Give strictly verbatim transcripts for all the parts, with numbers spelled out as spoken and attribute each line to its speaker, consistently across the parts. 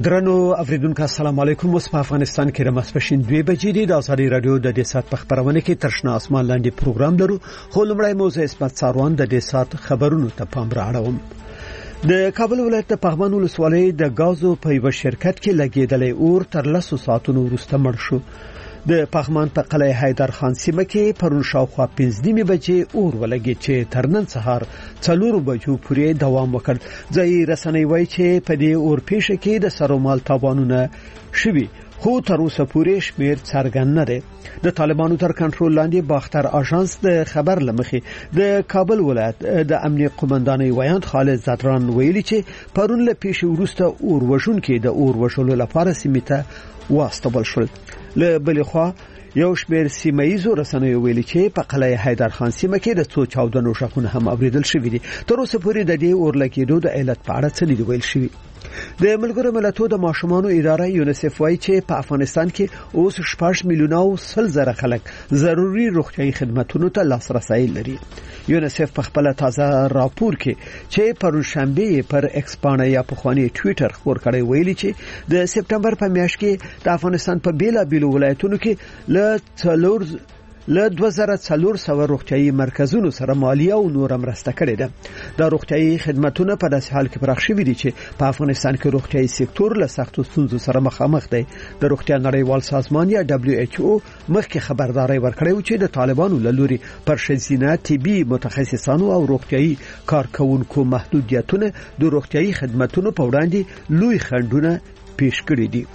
Speaker 1: درنو اوریدونکو السلام علیکم. اوس په افغانستان کې د ماسپښین دوه بجې دي. د ازادي رادیو د دې سات په خبرونه کې ترشنا اسمان لاندې پروګرام لرو. خو لمړی موضوع اسمت ساروان د دې سات خبرونو ته پام راوړم. د کابل ولایت د پغمان ولسوالۍ د غازو په یو شرکت کې لګیدلې اور تر لسو ساعتونو وروسته مړ شو. د پغمان په قلعه حیدر خان سیمه کې پرون شاوخوا پنځه نیمې بجې اور ولګید چې تر نن سهار څلور بجو پورې دوام وکړ. ځای رسنۍ وایي چې په دې اور پیښه کې د سرومال تاوانونه شوي، خو تر اوسه پورې شمیر څرګند نه دی. د طالبانو تر کنټرول لاندې باختر آژانس د خبر لمخې د کابل ولایت د امنیت قومندانۍ ویاند خالد زدران ویلي چې پرون له پیښې وروسته اور وژونکي د اور وژلو لپاره سیمې ته واستول شول. له بلې خوا یو شمېر سیمه ییزو رسنیو ویلي چې په قلعه حیدر خان سیمه کې د څو چاودنو شخونه هم اوریدل شوي دي. تر اوسه پورې د دې اور لګېدو د علت په اړه څه نه دی ویل شوي. د ملګرو ملتونو د ماشومانو اداره یونیسف وايي چې په افغانستان کې اوس شپږ میلیونه او سل زره خلک ضروري روغتیايي خدماتو ته لاسرسي لري. یونیسف په خپل تازه راپور کې چې پرون شنبه پر ایکس باندې یا په خواني ټوئیټر خبر کړی ویلي چې د سپټمبر په میاشت کې د افغانستان په بیلا بیلو ولایتونو کې له څلور له دوه زره څلور سوه روغتیايي مرکزونو سره مالیه او نور مرسته کړې ده. د روغتیايي خدماتو په داسې حال کې پراخ شوي دي چې په افغانستان کې روغتیايي سکتور له سختو ستونزو سره مخامخ دی. د روغتیا نړیوال سازمان یا دبليو ایچ او مخکې خبرداري ورکړې و چې د طالبانو له لوري پر ښځینه طبي متخصصانو او روغتیايي کارکونکو محدودیتونه د روغتیايي خدماتو په وړاندې لوی خنډونه پیښ کړي دي.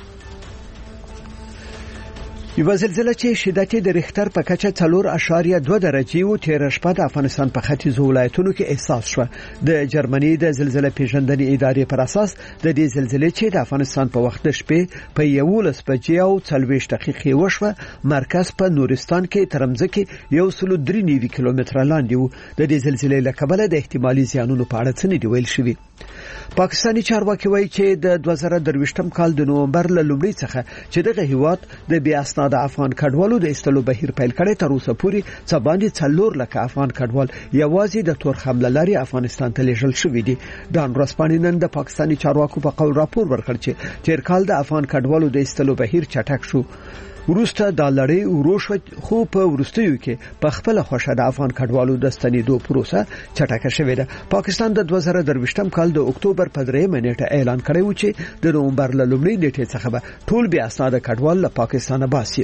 Speaker 1: یو زلزلہ چې شدت د ریختر په کچه څلور اعشاریه دوه درجې او تیر شپه د افغانستان په ختیځو ولایتونو کې احساس شو. د جرمني د زلزلې پیژندنې ادارې پر اساس د دې زلزلې چې د افغانستان په وخت د شپې په یوولس بجې او څلوېښت دقیقې وشوه، مرکز په نورستان کې ترمځکه یو سل درې نوي کیلومتره لاندې و. د دې زلزلې له کبله د احتمالي زیانونو په اړه څه نه دی ویل شوي. پاکستاني چارواکي وایي چې د دوه زره درویشتم کال د نومبر له لومړۍ څخه چې دغه هیواد د بیا اسناد افغان کډوالو د استلو بهیر پیل کړي، تر اوسه پورې څه باندې څلور لکه افغان کډوال یوازې د تور حمله لري افغانستان ته لیږل شوي دي. ډان رسپاني نن د پاکستاني چارواکو په قول راپور ورکړ چې تیر کال د افغان کډوالو د استلو بهیر چټک شو. ورسته د لړۍ وروشو خو په ورستیو کې په خپل خوښه د افغان کډوالو د ستنېدو پروسه چټکه شوې ده. پاکستان د دوه زره درویشتم کال د اکتوبر په درېیمه نیټه اعلان کړی و چې د نومبر له لومړۍ نیټې څخه به ټول بیا اسناد کډوال له پاکستانه باسي.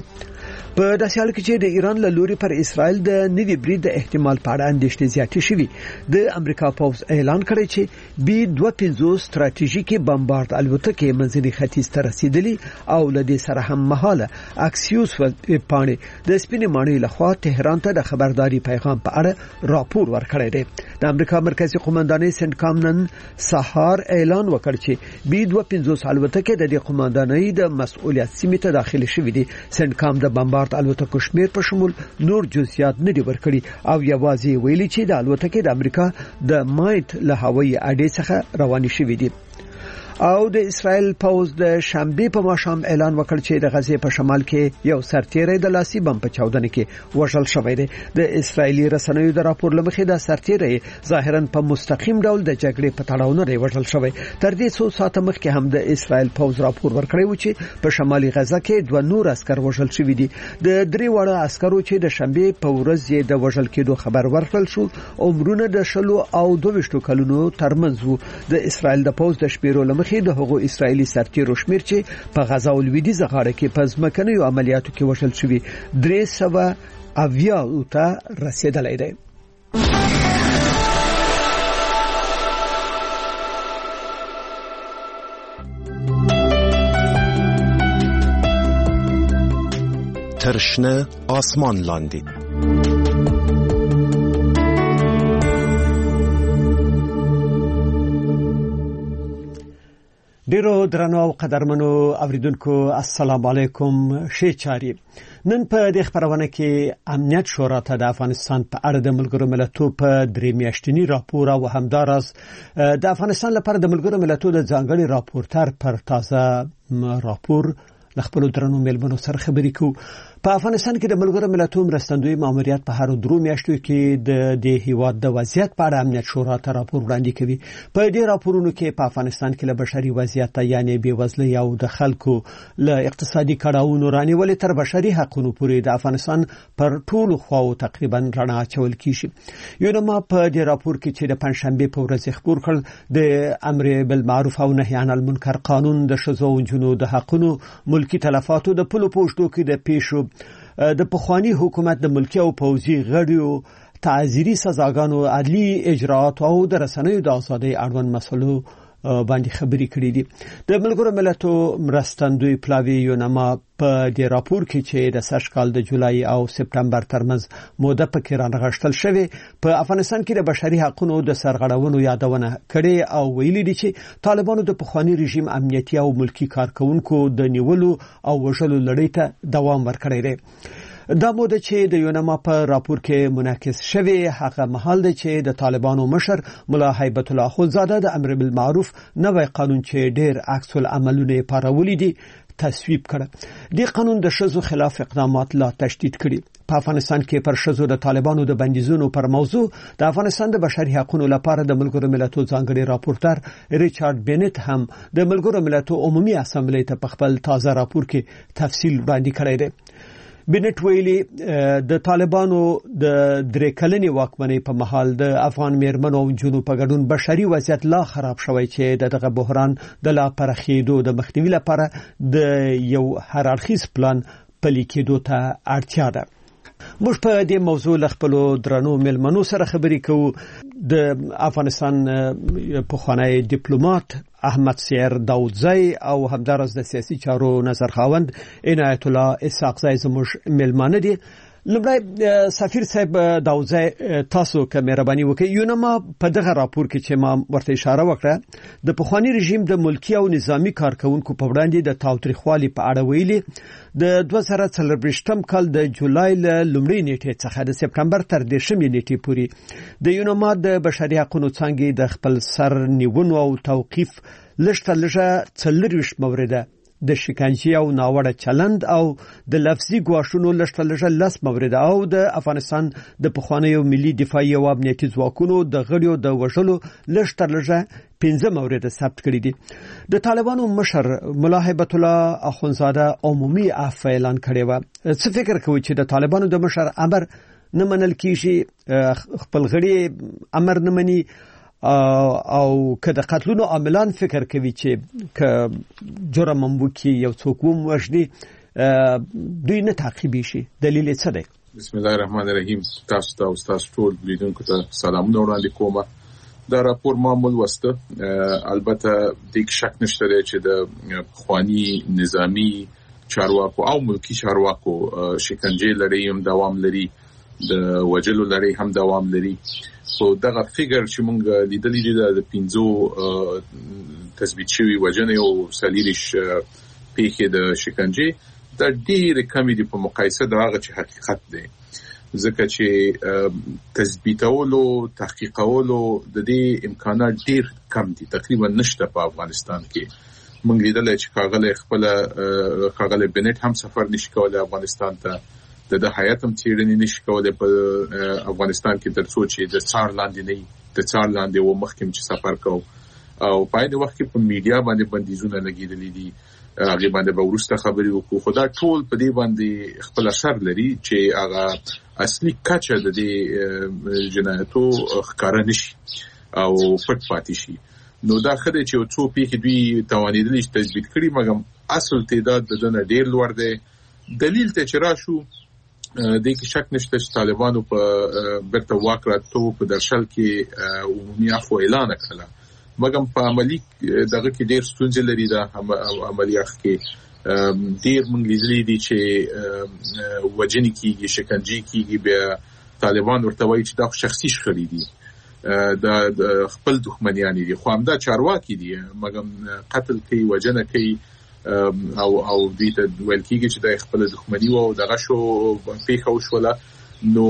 Speaker 1: په داسې حال کې چې د ایران له لوري پر اسرائیل د نوي برید د احتمال په اړه اندېښنې زیاتې شوي. د امریکا پوځ اعلان کړی چې بي دوه پنځوس ستراتیژیکي بمبارد الوتکې منځني ختیځ ته رسیدلي او له دې سره هم مهاله اکسیوس پاڼې د سپینې ماڼۍ لخوا تهران ته د خبرداري پیغام په اړه راپور ورکړی دی. د امریکا مرکزی قومندانۍ سنټکام نن سهار اعلان وکړ چې بي دوه پنځوس الوتکې د دې قومندانۍ د مسؤلیت سیمې ته داخلي شوې دي. سنټکام د بمبارد الوتکو شمیر په شمول نور جزئیات نه دی ورکړي او یوازې ویلي چې د الوتکې د امریکا د مایت له هوایي اډې څخه روانې شوې دي. او د اسرائیل پوز د شنبه په ماښام اعلان وکړ چې د غزې په شمال کې یو سرتیری د لاسي بم په چاودنه کې وژل شوی دی. د اسرائیلي رسنیو د راپور لمخې د سرتیری ظاهرا په مستقیم ډول د جګړې په تړاو نه دی وژل شوی. تر دې څو ساعته مخکې هم د اسرائیل پوز راپور ورکړی و چې په شمالي غزه کې دوه نور عسكر وژل شوي دي. د درې وړه عسکرو چې د شنبه په ورځ یې د وژل کېدو خبر ورکړل شو عمرونه د شلو او دوه کلونو ترمنځ وو. د اسرائیل د پوز د شمیرو لمخې د هغو اسرائیلي سرتیرو شمیر چې په غزا او لویدیځه غاړه کې په ځمکنیو عملیاتو کې وژل شوي درې سوه اویا ته رسیدلی دی.
Speaker 2: ترشنه آسمان لاندې
Speaker 1: ډیرو درنو او قدرمنو اوریدونکو السلام علیکم. شي چاري نن په دې خبرونه کې امنیت شورا ته د افغانستان په اړه د ملګرو ملتونو په درې میاشتنی راپور او همدارس د افغانستان لپاره د ملګرو ملتونو د ځانګړي راپورټر پر تازه راپور لخپل درنو ملمنو سره خبرې کوو. په افغانستان کې د ملګرو ملتونو مرستندوی ماموریت په هر درو میاشتو کې د د هیواد د وضعیت په اړه امنیت شورا ته راپور وړاندې کوي. په دې راپورونو کې په افغانستان کې له بشري وضعیت یعنی بېوزلۍ او د خلکو له اقتصادي کړاوونو رانیولې تر بشري حقوقو پورې د افغانستان پر ټولو خواو تقریبا رڼا اچول کیږي. یونما په دې راپور کې چې د پنځشنبه په ورځ خبر کړ د امر بالمعروف او نهي عن المنکر قانون د ښځو او نجونو د حقوقو ملکی تلفاتو د پلو پوښتو کې د پیښو د پخوانی حکومت د ملکی او پوځي غړیو تعزیري سزاګانو عدلی اجراءات او د رسنیو د ازادۍ اړوند مسلو باندې خبرې کړې دي. د ملګرو ملتونو مرستندوی پلاوی یونما په دې راپور کې چې د سږ کال د جولای او سپټمبر ترمنځ موده پکې رانغښتل شوی په افغانستان کې د بشري حقوقو د سرغړونو یادونه کړې او ویلي دي چې طالبانو د پخوانی رژیم امنیتي او ملکی کارکونکو د نیولو او وژلو لړۍ ته دوام ورکړی دی. دا موده چې د یونما په راپور کې منعکس شوی هغه مهال دی چې د طالبانو مشر ملا هیبت الله اخوندزاده د امر بالمعروف نوی قانون چې ډیر عکس العملونه پارولې دي تصویب کړ. د قانون د ښځو خلاف اقدامات لا تشدید کړي. په افغانستان کې پر ښځو د طالبانو د بندیزونو پر موضوع د افغانستان د بشري حقوقو لپاره د ملګرو ملتونو ځانګړي راپورټر ریچارډ بینټ هم د ملګرو ملتونو عمومي اسامبلې ته په خپل تازه راپور کې تفصیل وړاندې کړی دی. بینټ ویلي د طالبانو د درې کلنې واکمنۍ په محل د افغان میرمنو او جنو په ګډون بشري وضعیت لا خراب شوی چې دغه بحران د لا پرخېدو د مخنیوي لپاره د یو هر اړخیز پلان پلي کېدو ته اړتیا ده. موږ په دې موضوع له خپل درنو ملمنو سره خبرې کوو. د افغانستان پخوانی ډیپلوماټ احمد سیر داودزی او همدارس د سیاسي چارو نظر خاوند عنایت الله اسحاقزی زموږ ملمانه دي. لمړی سفیر صاحب داودزی تاسو که مهرباني وکړئ یونما په دغه راپور کې چې ما ورته اشاره وکړه د پخوانی رژیم د ملکی او نظامی کارکونکو په وړاندې د تاوتریخوالي په اړه ویلي د دوه زره څلوېښتم کال د جولای له لومړۍ نیټې څخه د سپټمبر تر دېرشمې نیټې پورې د یونما د بشري حقوقو څانګې د خپل سر نیونو او توقیف لږ لږه څلورویشت مورده د شکنجې او ناوړه چلند او د لفظي ګواښونو لږ لږه لس مورده او د افغانستان د پخوانیو ملي دفاعي او امنیتي ځواکونو د غړیو د وژلو لږ لږه پنځه مورده ثبت کړي دي. د طالبانو مشر ملا هیبت الله اخوندزاده عمومي عفو اعلان کړی و. څه فکر کوي چې د طالبانو د مشر امر نه منل کیږي خپل غړي امر نه مني او که د قتلونو عاملان فکر کوي چې که جرم وکړي یو څوک ووژني دوی نه تعقیبي شي دلیل یې څه دی؟
Speaker 3: بسم الله الرحمن الرحیم. تاسو ته او تاسو ټول لیدونکو ته سلامونه وړاندې کوم. دا راپور معمول وسته البته د شک نشته چې د پخوانی نظامی چارواکو او ملکی چارواکو شکنجې لري هم دوام لري د وجلو لري هم دوام لري. خو دغه فیګر چې مونږ لیدلې دي د پنځو تثبیت شوی وجنې او سلیریش پیښې د شکنجې د ډېر کمی دي په مقایسه د هغه چې حقیقت دی. ځکه چې تثبیتولو تحقیقولو د دې امکانات ډېر کم دي، تقریبا نشته په افغانستان کې. مونږ لیدلې چې کاغله خپل کاغله بنټ هم سفر نشي کولای افغانستان ته، د د حیات هم تیرنی نشي کولای په افغانستان کې تر څو چې د څار لاندې نه د څار لاندې و مخکې چې سفر کو او په دې وخت کې په میډیا باندې بندیزونه لګیدلې دي. هغه باندې به ورسته خبرې وکړو. خو دا ټول په دې باندې خپل اثر لري چې هغه اصلي کچه د دې جنایتو ښکارا نشي او پټ پاتې شي. نو دا خدای چې یو څو پیښې دوی توانیدل چې تثبیت کړي مګم اصل تعداد د دنه ډیر لوړ دی. دلیل ته چې راشو د کې شک نشته چې طالبانو په برته واک راتو په درشل کې عمومي عفو اعلان کړل، مګم په عملی دغه کې ډیر ستونزې لري. دا عملیات کې ډیر مونږ لیدلې دي چې وجنې کیږي، شکنجې کیږي، بیا طالبان ورته وایي چې دا شخصي شخړې دي، دا خپل دښمنیان دي. خو همدا چارواکي دي مګم قتل کوي، وجنه کوي او او دوی ته ویل کېږي چې د خپل دښمني او دغه شو پیښه وشوله. نو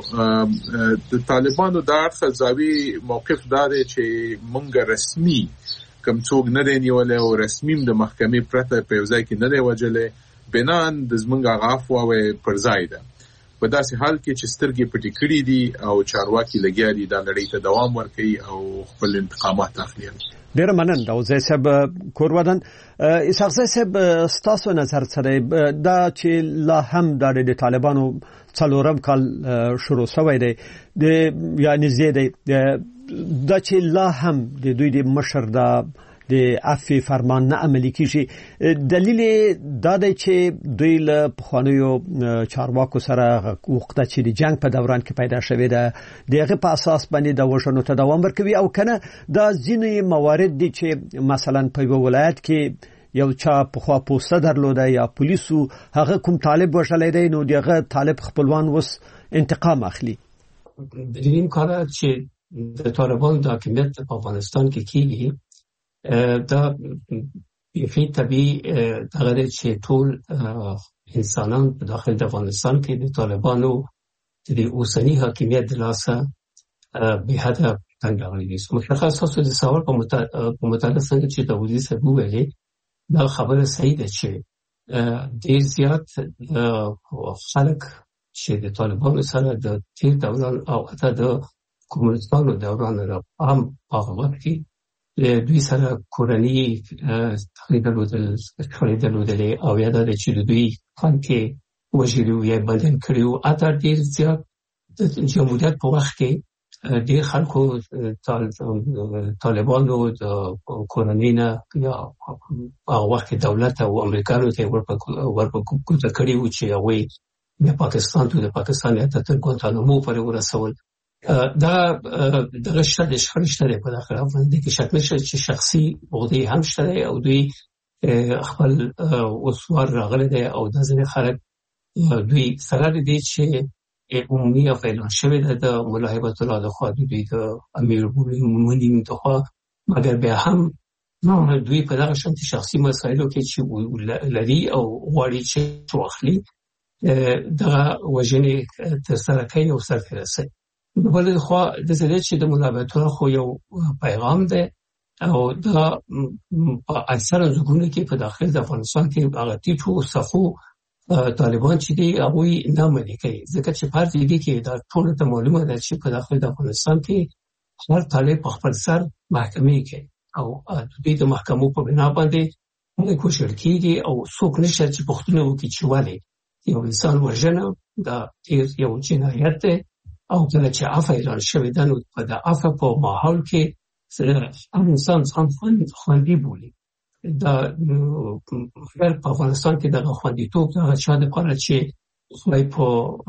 Speaker 3: د طالبانو د اړخ زاوی موقف دا دی چې مونږ رسمي کوم څوک نه دی نیولې او رسمي د محکمې پرته په یو ځای کې نه دی وجلې، بنان د زمونږ غافو او پر ځای ده. په داسې حال کې چې سترګې پټې کړې دي او چارواکي لګیا دي د لړۍ ته دوام ورکوي او خپل انتقامات اخلي.
Speaker 1: ډیر مننه او زه سب کورودن اسحاق صاحب ستاسو نظر سره دا چې لا هم د طالبانو څلورم کال شروع شوی دی د یعنی زیاده دا چې لا هم د دوی د مشر د د عفو فرمان نه عملي کیږي. دلیل دا دی چې دوی له پخوانیو چارواکو سره وخت چې د جنگ په دوران کې پیدا شوی ده دغه په اساس باندې د وژنو ته دوام ورکوي او کنه دا ځینې موارد دي چې مثلا په ولایت کې یو چا په خوا پوسټ درلوده یا پولیسو هغه کوم طالب وشلای دی نو دغه طالب خپلوان وس انتقام اخلي.
Speaker 4: دریم کار چې د طالبان د حکومت په افغانستان کې کیږي دا یفي طبيعي دغه چې ټول انسانان په داخل د افغانستان کې د طالبانو د اوسنی حاکمیت د لاسه به حدا تنګ راغلي دي. مشخص تاسو د سوال په مطابق څنګه چې د وزیر صاحب ویلي دا خبره صحیح ده چې ډیر زیات خلک چې د طالبانو سره د تیر دوران او حتی د کومونستانو دوران را هم هغه وخت کې دوی سره کورنۍ تقریبا د درلودلې او یا د چې دوی خان کې وژلو یا بدن کړیو اته ډیر زیات د جمهوریت په وخت کې ډیر خلکو طالبانو د کورنۍ نه یا هغه وخت دولت او امریکایانو ته ورپکوته کړیو چې هغه د پاکستان ته د پاکستان ته تر ګوانتانامو پورې ورسول. دا دغه شته شخړې په داخل افغانستان کې شک نشته چې شخصي بغضی هم شته او دوی خپل وسوار راغلي دي او د ځینې خلک دوی سره دي چې عمومي اعلان شوی ده د ملاحبت الله د خوا دوی د امیر المؤمنین د خوا مګر به هم نو دوی په دغه شانتي شخصي مسایلو کې چې لري او غواړي چې توخلي دغه وجنې تر سره کوي او سره رسي. بل خو د زړه چې د ملابطونو خو یو پیغام ده او دا اکثره زګونه کې په داخل د افغانستان کې هغه ټیټو صفو طالبان چې دی هغه نه مني کوي ځکه چې فرض دی کې دا ټول ته معلومه ده چې په داخل د افغانستان کې هر طالب په خپل سر محکمې کې او د دې محکمو په بنا باندې موږ کوشش کیږي او څوک نشي چې پښتون وکړي چې والي یو انسان وژنه دا یو جنایت ده او کله چې عفو اعلان شوی ده نو په د عفو په ماحول کې هر انسان ځان خوندي بولي. دا هر په افغانستان کې دغه خوندیتوب دغه چا د پاره چې خو په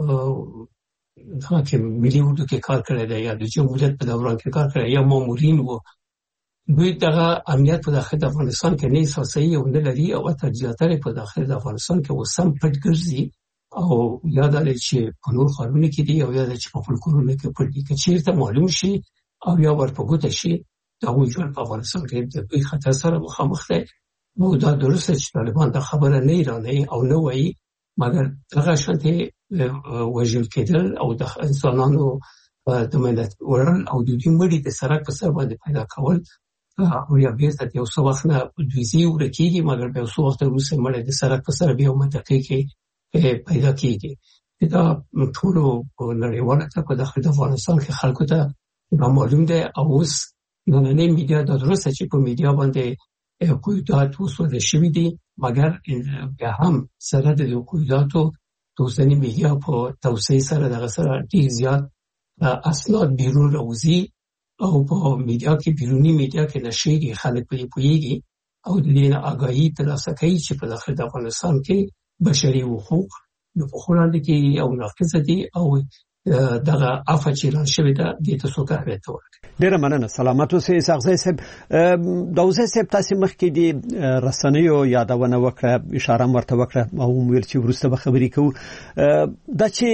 Speaker 4: دغه کې ملي اردو کې کار کړی دی یا د جمهوریت په دوران کې کار کړی یا مامورین وو دوی دغه امنیت په داخل د افغانستان کې نه اساسي او نه لري او تر زیاتره په داخل د افغانستان کې وسم پټ ګرځي او یاد لري چې په نور خارونه کې دي او یاد چې په خپل کورونه کې پټ دي چې چیرته معلوم شي او یا ورپګوت شي دا وایي په افغانستان کې د دوی خطر سره مخامخ دي. نو دا درسته چې طالبان دا خبره نه ایراني او نه وایي مګر دغه شانتي وژل کېدل او د انسانانو د ملت ورن او د دې مړي د سرک په سر باندې پیدا کول او یا بیرته یو څو وخت نه دوی ورکیږي مګر به یو څو وخت وروسته مړي د سرک په سر بیا منطقې کې پیدا کیږي. دا ټول نړیواله ته په داخل د افغانستان کې خلکو ته معلوم ده او اوس نننۍ میډیا د درسته چې په میډیا باندې قیودات وسوده شوي دي مګر بیا هم سره د قیوداتو د اوسنۍ میډیا په توسعه سره دغه سره ډیر زیات اسناد بیرون راوځي او په میډیا کې بیرونی میډیا کې نشریږي خلک پرې پوهیږي او د دې آگاهی ترلاسه کوي چې په داخل د افغانستان کې بشري حقوق د پخولاندې کې او ناقص دي او دغه عفو چې لان شوی دا د تاسو کار ته ورک.
Speaker 1: ډیره مننه. سلامات اوسئ اسحاق صاحب. داوزه صاحب تاسو مخکې د رسنیو یادونه وکړه اشاره مرته وکړه او ویل چې ورسته به خبرې کوو دا چې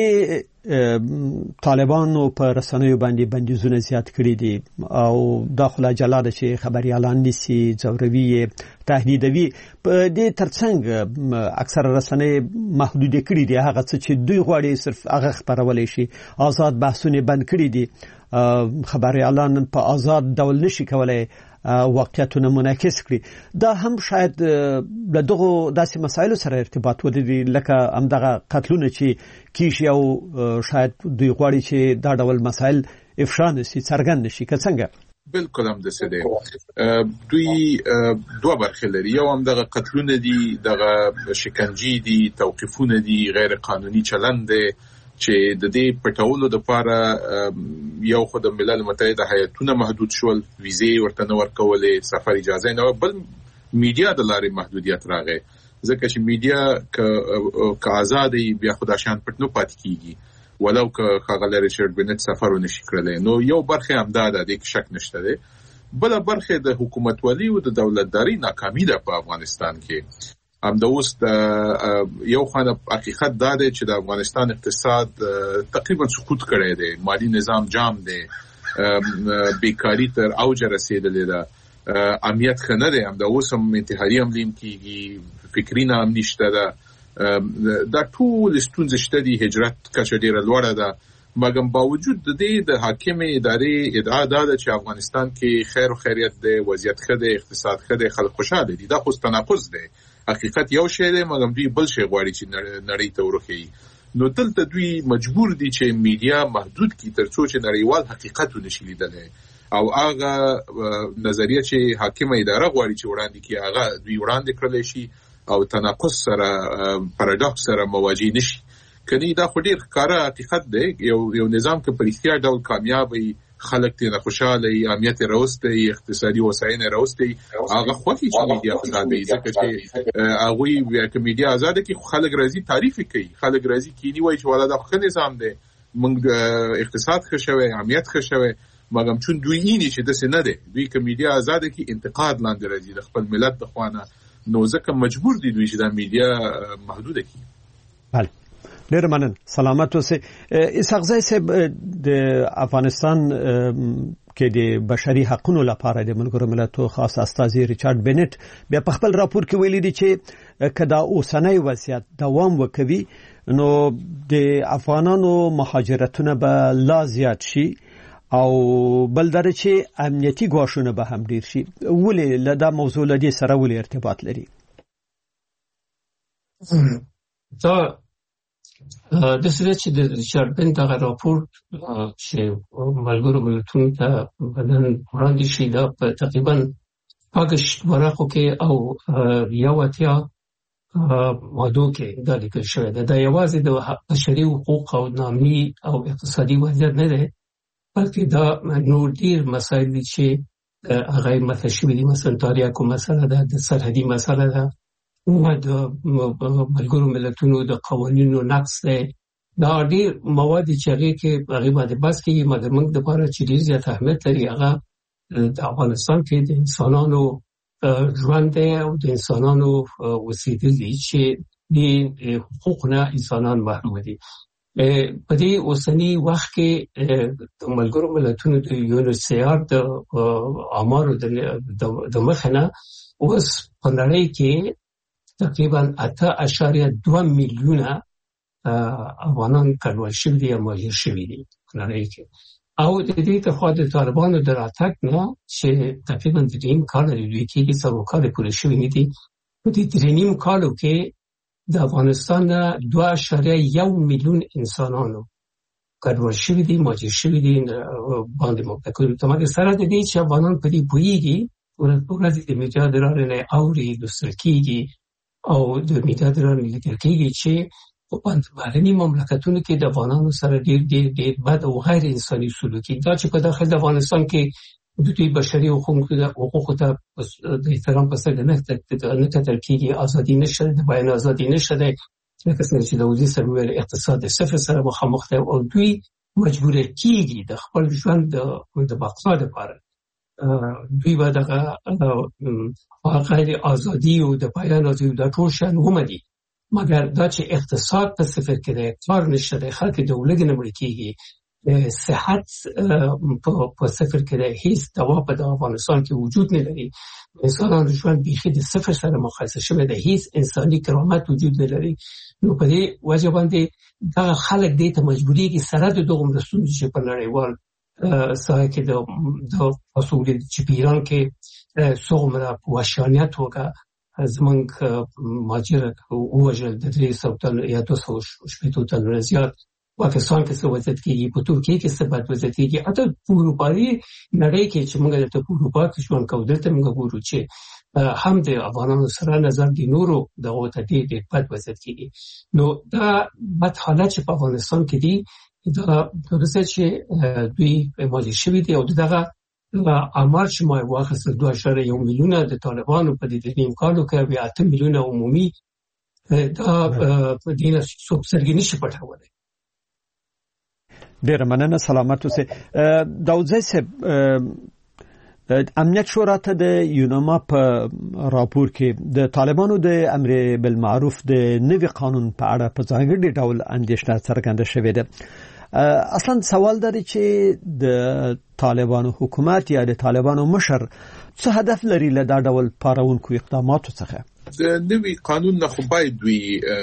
Speaker 1: طالبانو په رسنیو باندې بندیزونه زیات کړی دي او داخله جلاده چې خبريالان نسی ځوروي تهدیدوي په دې ترڅنګ اکثر رسنۍ محدود کړی دي هغه څه چې دوی غواړي صرف هغه خبرولې شي آزاد بحثونه بند کړی دي خبريالان په آزاد ډول نشي کولای واقعیتونه منعکس کړي. دا هم شاید د دغه داسې مسایلو سره ارتباط ولري لکه همدغه قتلونه چې کیږي او شاید دوی غواړي چې دا ډول مسایل افشا نشي څرګند نشي که څنګه.
Speaker 3: بالکل هم د څه دی دوی دوه برخې لري. یو هم دغه قتلونه دي، دغه شکنجې دي، توقیفونه دي، غیر قانوني چلند دی چې د دې پټولو لپاره یو خو د ملل متحده هیئتونه محدود شول، ویزې ورته نه ورکولې، سفر اجازه نه، بل میډیا د لارې محدودیت راغی ځکه چې میډیا که آزادي بیا خدا شان پټ نه پات کیږي ولو که خاغله ریچارډ بنت سفر ونشي کړل. نو یو برخه هم دا ده د شک نشته ده. بل برخه د حکومت ولی او د دولتداري ناکامي ده په افغانستان کې. هم د اوس د یو خانه حقیقت دا ده چې د افغانستان اقتصاد تقریبا سقوط کړی دی، مالی نظام جام دی، بیکاری تر اوج رسیدلې ده، امنیت خنه ده، هم د اوس هم انتحاري عملیم کیږي، فکری نه هم نشته ده. دا ټول ستونزې شته دي، هجرت کچه ډیره لوړه ده، مګر باوجود د دې د حاکم ادارې ادعا ده چې افغانستان کې خیر او خیریت دی، وضعیت ښه دی، اقتصاد ښه دی، خلک خوشاله دي. دا خو تناقض دی. حقیقت یو شی دی مګر دوی بل شی غواړي چې نړۍ ته ورخی. نو دلته دوی مجبور دي چې میډیا محدود کړي ترڅو چې نړیوال حقیقت ونشي لیدلی او هغه نظریه چې حاکم اداره غواړي چې وړاندې کړي هغه دوی وړاندې کړلی شي او تناقض سره پاراډوکس سره مواجه نشي. کني دا خو ډیر ښکاره حقیقت دی. یو یو نظام کې په رښتیا ډول کامیابی، خلک ته خوشاله، امنیت راوستي، اقتصادي وسایل راوستي، هغه خوښي چې میډیا آزاد دی ځکه چې هغه چې میډیا آزاد کی خلک راځي تعریف کوي، خلک راځي کینی وایي چې ولا دا ښه نظام دی، موږ اقتصاد ښه شوی، امنیت ښه شوی، مګر چون دوی یې چې دسه نه دی. دوی که میډیا آزاد کی انتقاد لاندې راځي د خپل ملت د خوانه، نو ځکه مجبور دي دوی چې د میډیا محدود کړي.
Speaker 1: بله، ډیر مننه. سلامت اوسئ. اسحاق زی صاحب، د افغانستان کې د بشري حقوقو لپاره د ملګرو ملتونو خاص استازي ریچارډ بنت بیا په خپل راپور کې ویلي دي چې کدا اوسنۍ وضعیت دوام وکوي نو د افغانانو مهاجرتونه به لا زیات شي او بل درې چې امنیتي ګواښونه به هم ډیر شي. ولې له دا موضوع له دې سره ولې ارتباط لري؟
Speaker 4: دا د سره چې د ریچارډ بنت هغه راپور چې ملګرو ملتونو ته بدن وړاندې شي دا په تقریبا پاګشت ورقو کې او یو اتیا مادو کې دا لیکل شوی ده. دا یوازې د بشري حقوق او نامي او اقتصادي وضعیت نه ده، بلکې دا نور ډیر مسایل دي چې هغه مطرح شوي دي. مثلا تاریخو مسله ده، د سرحدي مسله ده، او د ملګرو ملتونو د قوانینو نقض دی. دا ډیر مواد چې هغه کې هغه باندې بحث کیږي، مګر موږ د لپاره چې ډیر زیات اهمیت لري هغه د افغانستان کې د انسانانو ژوند دی او د انسانانو اوسېدل دي چې د حقوق نه انسانان محروم دي. په دې اوسنی وخت کې د ملګرو ملتونو د یونیسیار د آمارو د مخنه اوس په نړۍ کې تقریبا اته اعشاریه دوه میلیونه افغانان کډوال شوي دي یا مهاجر شوي دي په نړۍ کې. او د دې ته خو د طالبانو د راتګ نه چې تقریبا د دریم کال د دوی کې څلور کال پوره شوي نه دي، په دې درې نیم کالو کې د افغانستان دوه اعشاریه یو میلیون انسانانو کډوال شوي دي، مهاجر شوي دي باندې مبتکر. تمام سره د دې چې افغانان په دې پوهیږي، ورځ د میډیا د لارې نه اوري، لوستل کېږي او د میډیا د لارې لیکل کېږي چې په بهرني مملکتونو کې د افغانانو سره ډېر ډېر ډېر بد او غیر انساني سلوکي دا چې په داخل د افغانستان کې د دوی بشري حقوقو ته د احترام په سترګه نه کتل کېږي، ازادي نشته، د بیان ازادي نشته دی، لکه څنګه چې د وزیر صاحب ویل اقتصاد د صفر سره مخامخ دی او دوی مجبور کېږي د خپل ژوند د بقا لپاره دوی به دغه غیر ازادي او د بیان ازادي دا ټول شیان ومني. مګر دا چې اقتصاد په صفر کې دی، کار نشته دی، خلک د ولګې نه مړه کېږي، صحت په صفر کې دی، هیڅ دوا په افغانستان کې وجود نه لري، انسانانو ژوند بیخي د صفر سره مقایسه شوی دی، هیڅ انساني کرامت وجود نه لري. نو په دې وجه باندې دا خلک دې ته مجبورېږي سره د دغو ستونزو چې په نړیوال سایه کې د د اصول چې پیران کې څومره وحشانیت وکړه زمونږ ماجر ووژل د درې سوه تن یا دوه سوه شپېته تن زیات پاکستان کې څه وضعیت کېږي په ترکیې کې څه بد وضعیت کېږي حتی په اروپایي نړۍ کې چې موږ دلته په اروپا کې ژوند کوو دلته موږ ګورو چې هم د افغانانو سره نظر د نورو دغو ته ډېر ډېر بد وضعیت کېږي. نو دا بد حالت چې په افغانستان کې دي دا دغه چې دوی ماضي شوي دي او دغه عمر چې ما واخیستل دوه اعشاریه یو میلیونه د طالبانو په دې نیم کالو کې بیا اته میلیونه عمومي دا په دې نه څوک سرګي نشي پټولی.
Speaker 1: ډېره مننه سلامت اوسئ. داودزی صاحب امنیت شورا ته د یوناما په راپور کې د طالبانو د امر بالمعروف د نوي قانون په اړه په ځانګړي ډول اندېښنه څرګنده شوې ده. اصلا سوال دا دی چې د طالبانو حکومت یا د طالبانو مشر څه هدف لري له دا ډول پارونکو اقداماتو څخه؟
Speaker 3: د نوي قانون نه خو باید دوی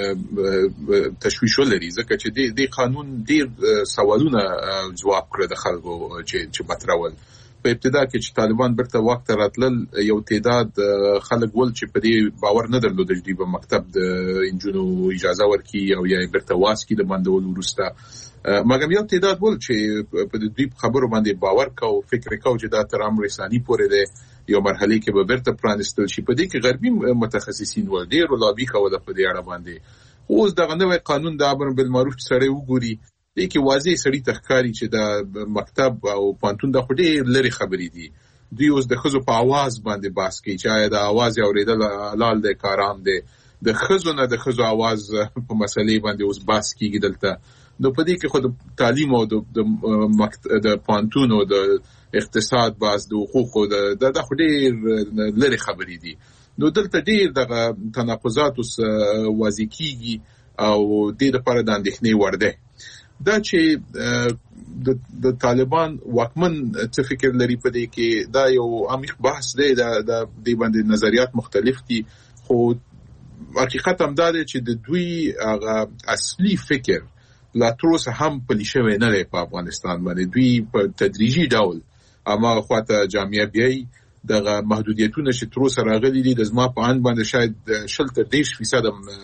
Speaker 3: تشویش ولري ځکه چې د قانون ډیر سوالونه جواب کړ د خلکو چې چې مطرول. په ابتدا کې چې طالبان برته وخت راتلل یو تعداد خلک ول چې په دې باور نه درلود چې دوی په مکتب د انجونو اجازه ورکړي او یا برته واسکي د باندول ورسته مګر یو تعداد ول چې په دې خبرو باندې باور کاو فکر کاو چې دا تر امر رساني پورې ده یو مرحله کې به برته پرانستل شي. په دې کې غربي متخصصین ول ډیر لابي کوله په دې اړه باندې. اوس دغه نوې قانون د امر بالمعروف سره وګوري دې کې واضح سړی تخکاری چې د مکتب او پانتون د خډې لري خبرې دي. دوی اوس د خزو په आवाज باندې باس کوي چې د आवाज اوریدل حلال دی کارام دی. د خزو نه د خزو आवाज په مسلې باندې اوس باس کیږي دلته. نو په دې کې خو د تعلیم او د د پانتون او د اقتصاد باز د حقوقو د د خډې لري خبرې دي. نو دلته ډېر دغه تناقضات اوس واضح کیږي او د دې لپاره د اندېښنې وړ دی. دا چې د د طالبان واکمن څه فکر لري په دې کې دا یو عمیق بحث دی. دا د دې باندې نظریات مختلف دي خو حقیقت هم دا دی چې د دوی هغه اصلي فکر لا تر اوسه هم پلي شوی نه دی په افغانستان باندې. دوی په تدریجي ډول اما خواته جامعه بیاي دغه محدودیتونه چې تر اوسه راغلي دي د زما په اند باندې شاید شل تر دېرش فیصد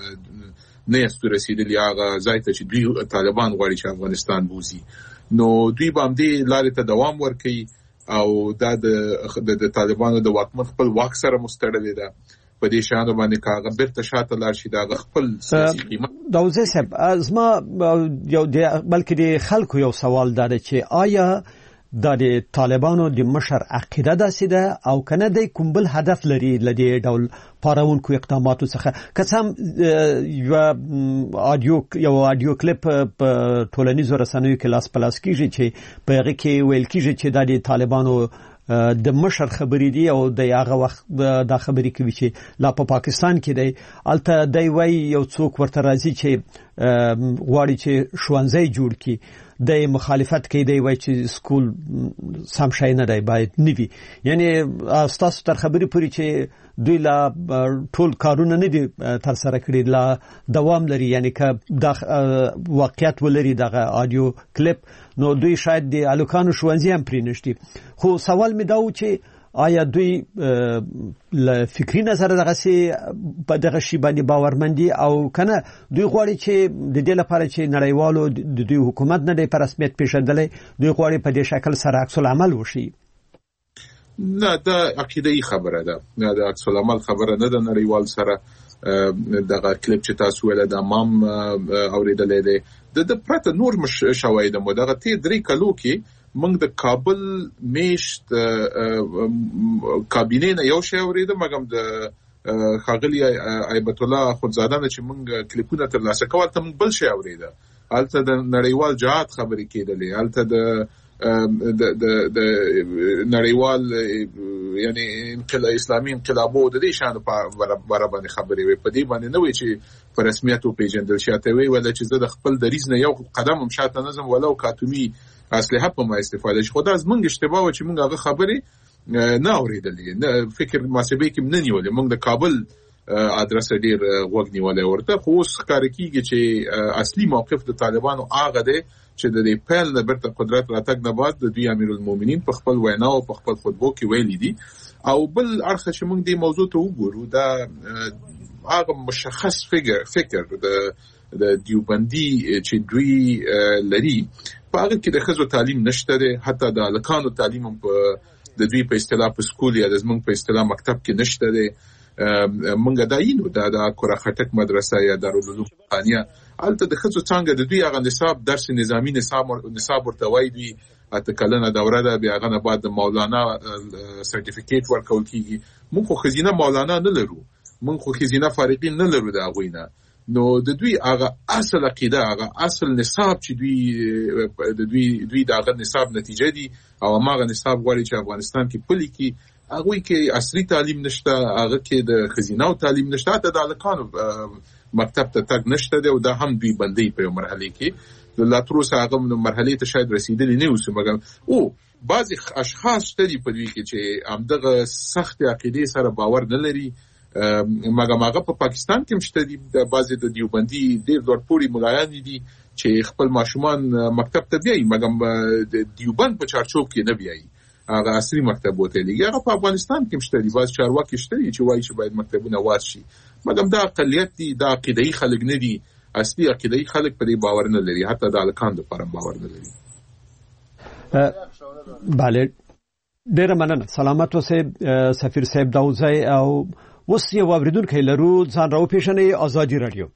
Speaker 3: نه یې رسیدلی هغه ځای ته چې دوی طالبان غواړي چې افغانستان بوزي. نو دوی به همدې لارې ته دوام ورکوي او دا د د طالبانو د واکمن خپل واک سره مستړلې ده. په دې شانو باندې کاغه بیرته شاته لار شي دا خپل سیاسي قیمت.
Speaker 1: داوزه صاحب ازما یو بلکې د خلکو یو سوال دا دی چې آیا د طالبانو د مشر عقیده داسې ده او کنه د کوم بل هدف لري لدې ډول پارونکو اقداماتو څخه؟ قسم یو اډیو یو اډیو کلیپ په ټولنیزو رسنیو کې لاس پلاس کیږي چې په هغه کې ویل کیږي چې د طالبانو د مشر خبرې دي او د هغه وخت د خبرې کوي چې لا په پاکستان کې دی الته دی وای یو څوک ورته راځي چې غواړي چې ښوونځی جوړ کړي د مخالفت کوي دی وای چې سکول سم شای نه دی باید نوي. یعنی تاسو تر خبرې پوری چې دوی لا ټول کارونه نه دي تر سره کړی لا دوام لري. یعنی که د واقعیت ولري دغه اډیو کلیپ نو دوی شاید د الکانو ښوونځي هم پرې نشي. خو سوال می دا و چې آیا دوی ل فکری نظر دغه سي په دغه شی باندې باورمندي او کنه دوی غواړي چې د دې لپاره چې نړیوالو د دوی حکومت نه دی په رسمیت پیژندلې دوی غواړي په دې شکل سره عکس العمل وشي؟
Speaker 3: نه دا عقیده‌ای خبره ده. نه دا عکس العمل خبره نه ده. نړیوال سره دغه کلیپ چې تاسو ول د امام اوریدلې ده د پرته نور مش شواهد مو دغه تی درې کلو کې موږ د کابل میشت کابینې نه یو شی اوریدم مګم د خاغلی ایبت الله خودزاده چې موږ کلیپونه تر لاسه کول ته موږ بل شی اوریده. الته د نړیوال جهاد خبرې کېدلې الته د د د د نړیوال یعنی انقلاب اسلامي انقلابو د دې شان په برابر خبرې وي په دې باندې نه وي چې په رسمیت او پیژندل شاته وي ولا چې زه د خپل دریز نه یو قدم هم شاته نظم ولو کاتومي اسلحه په ما استفاده شي. خدای زمونږ اشتباه و چې مونږ هغه خبرې نه اوریدلې نه فکر محاسبه کې نه نیولې. مونږ د کابل ادرس ډیر وګ نیولې ورته خو اوس ښکار کیږي چې اصلي موقف د طالبانو هغه دی چې د دې پیل د برته قدرت راتګ نه بعد د دوی امیرالمؤمنین په خپل وینا او په خپل خطبو کې ویلي دي. او بل اړخ چې موږ دې موضوع ته وګورو دا هغه مشخص فکر فکر د د دیوبندي چې دوی لري په هغه کې د ښځو تعلیم نشته دی، حتی د هلکانو تعلیم هم په د دوی په اصطلاح په سکول یا د زمونږ په اصطلاح مکتب کې نشته دی. منګه دا یینو دا د کورا خټک مدرسه یا دارالعلوم خانیه البته د ښځو څنګه د دوی هغه نصاب درس نظامی نصاب نصاب ورته وایي دوی اته کلنه دوره ده، بیا هغه نه بعد د مولانا سرټیفیکیټ ورکول کیږي. موږ خو خزینه مولانا نه لرو، موږ خو خزینه فارغین نه لرو د هغوی نه. نو د دوی هغه اصل عقیده هغه اصل نصاب چې دوی د دوی دوی د هغه نصاب نتیجه دي او هغه نصاب غواړي چې افغانستان کې پلي کی هغه کې عصري تعلیم نشته، هغه کې د خزینه او تعلیم نشته، حتی د هلکانو مکتب ته تګ نشته دی او دا هم دوی بندي په یو مرحله کې لا تر اوسه هغه مرحله ته شاید رسیدلی نه اوسه. مګر او بعضی اشخاص شته دي په دوی کې چې همدغه سخت عقیده سره باور نه لري. مګر هغه په پاکستان کې مشته دي، د بعضی د دیوبندي ډېر لوړ پوړي ملایان دي چې خپل ماشومان مکتب ته بیایي، مګر د دیوبند په چارچوب کې نه بیایي، هغه عصري مکتب وته لګي. هغه په افغانستان کې مشته دي، بعض چارواکي شته دي چې وایي چې باید مکتبونه واس شي، مګر دا اقلیت دي، دا عقیده‌ای خلک نه دي، اصلي عقیده‌ای خلک په دې باور نه لري، حتی د هلکانو لپاره باور نه لري.
Speaker 1: بله ډېر مننه. سلامت اوسئ سفیر صاحب داوودزی. او اوس یو اوریدونکی لرو، ځان راو پیژنئ. آزادي رادیو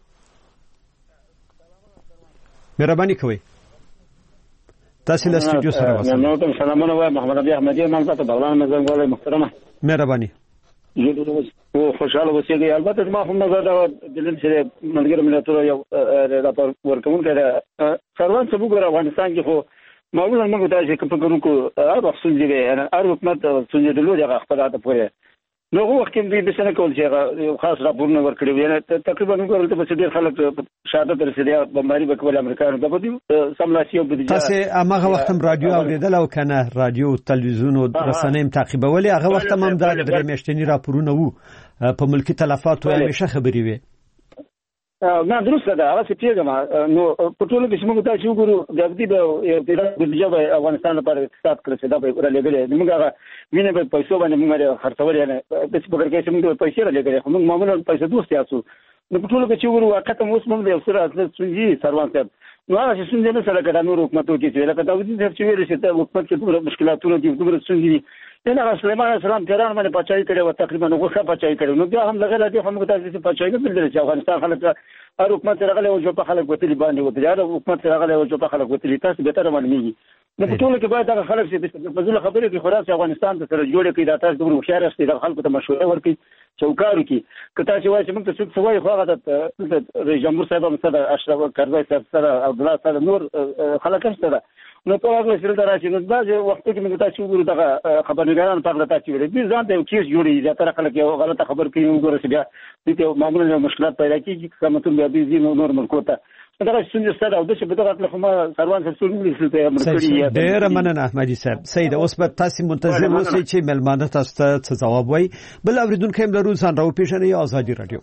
Speaker 1: مهرباني کوئ تاسو له سټوډیو سره واسه.
Speaker 5: نو ته سلامونه وایم. محمد ابي احمدي مال تاسو بغلان مزنګ ولې محترمه
Speaker 1: مهرباني.
Speaker 5: یو او خوشاله اوسئ. البته ما هم نظر دا دلن سره ملګری ملتونو یو راپور ورکوم کړه سروان څه وګوره افغانستان کې خو معمولا موږ ته چې په ګورو کو هر وخت سنجي انا هر حکومت سنجي دلو دغه خپلاته پوهه نو وخت کې به بسنه کول چې خاص راپورونه ورکړي وي. تقریبا موږ ته په ډیر خلک شاته تر رسیدي بمباري وکول امریکایانو د بده سملاسي او بده
Speaker 1: تاسو هغه وخت هم رادیو اوریدل او کنه رادیو تلویزیون او رسنۍ تعقیبولې هغه وخت هم د درې میاشتنی راپورونه وو په ملکی تلفات او همیشه خبري وي.
Speaker 5: نه درسته ده. هغه څه پیګم نو په ټولو کې موږ ته چې وګورو د دې په بودیجه به افغانستان لپاره اقتصاد کړی دا به ورلګلې موږ هغه وینې په پیسو باندې موږ خرڅول نه د څه په کې چې موږ پیسې رالګلې خو موږ معمولا پیسې دوست یاسو. نو په ټولو کې چې وګورو وخت هم اوس موږ د افسر اصل سنجي سروان صاحب نو هغه چې سنجي نه سره کړه نور حکومتو کې چې لکه دا چې چې ویل چې حکومت کې ډېر مشکلاتونه دي ډېر سنجي نه سليمان السلام تهران باندې پچای کړي او تقریبا غوښه پچای کړي. نو بیا هم لګل دي هم تاسو چې پچای نه بلل چې افغانستان خلک هر حکومت راغلی او چې په خلک وتلی باندې وته هر حکومت راغلی او چې په خلک وتلی تاسو به تر باندې نو په ټول کې باید هغه خلک چې په ځل خبرې کې خلاص افغانستان ته سره جوړ کړي دا تاسو د مخیار است د خلکو ته مشوره ورکړي چوکارو کې کته چې وایي چې موږ څه سوای خو هغه د رئیس جمهور صاحب هم سره اشرف کرزی صاحب سره او بل سره نور خلک سره نو په هغه سره دراشي نو دا چې وخت کې موږ تاسو وګورو دا خبرګاران په اړه تاسو ویل دي ځان ته کیس جوړي دا تر خلک یو غلطه خبر کوي وګورئ چې بیا دې معمولا مشکلات پیدا کیږي کومتون بیا دې نور ملکوته دا څنګه ستاره او د څه په دغه خپل ما سروان سره څنګه لسته مرکړي
Speaker 1: ډېر مننه احمدي صاحب. سید اوس په تاسو منتظر اوسئ چې ملمانه تاسو ته څه جواب وایي. بل اوریدونکو هم لرو ځان راو پیژنئ. آزادي رادیو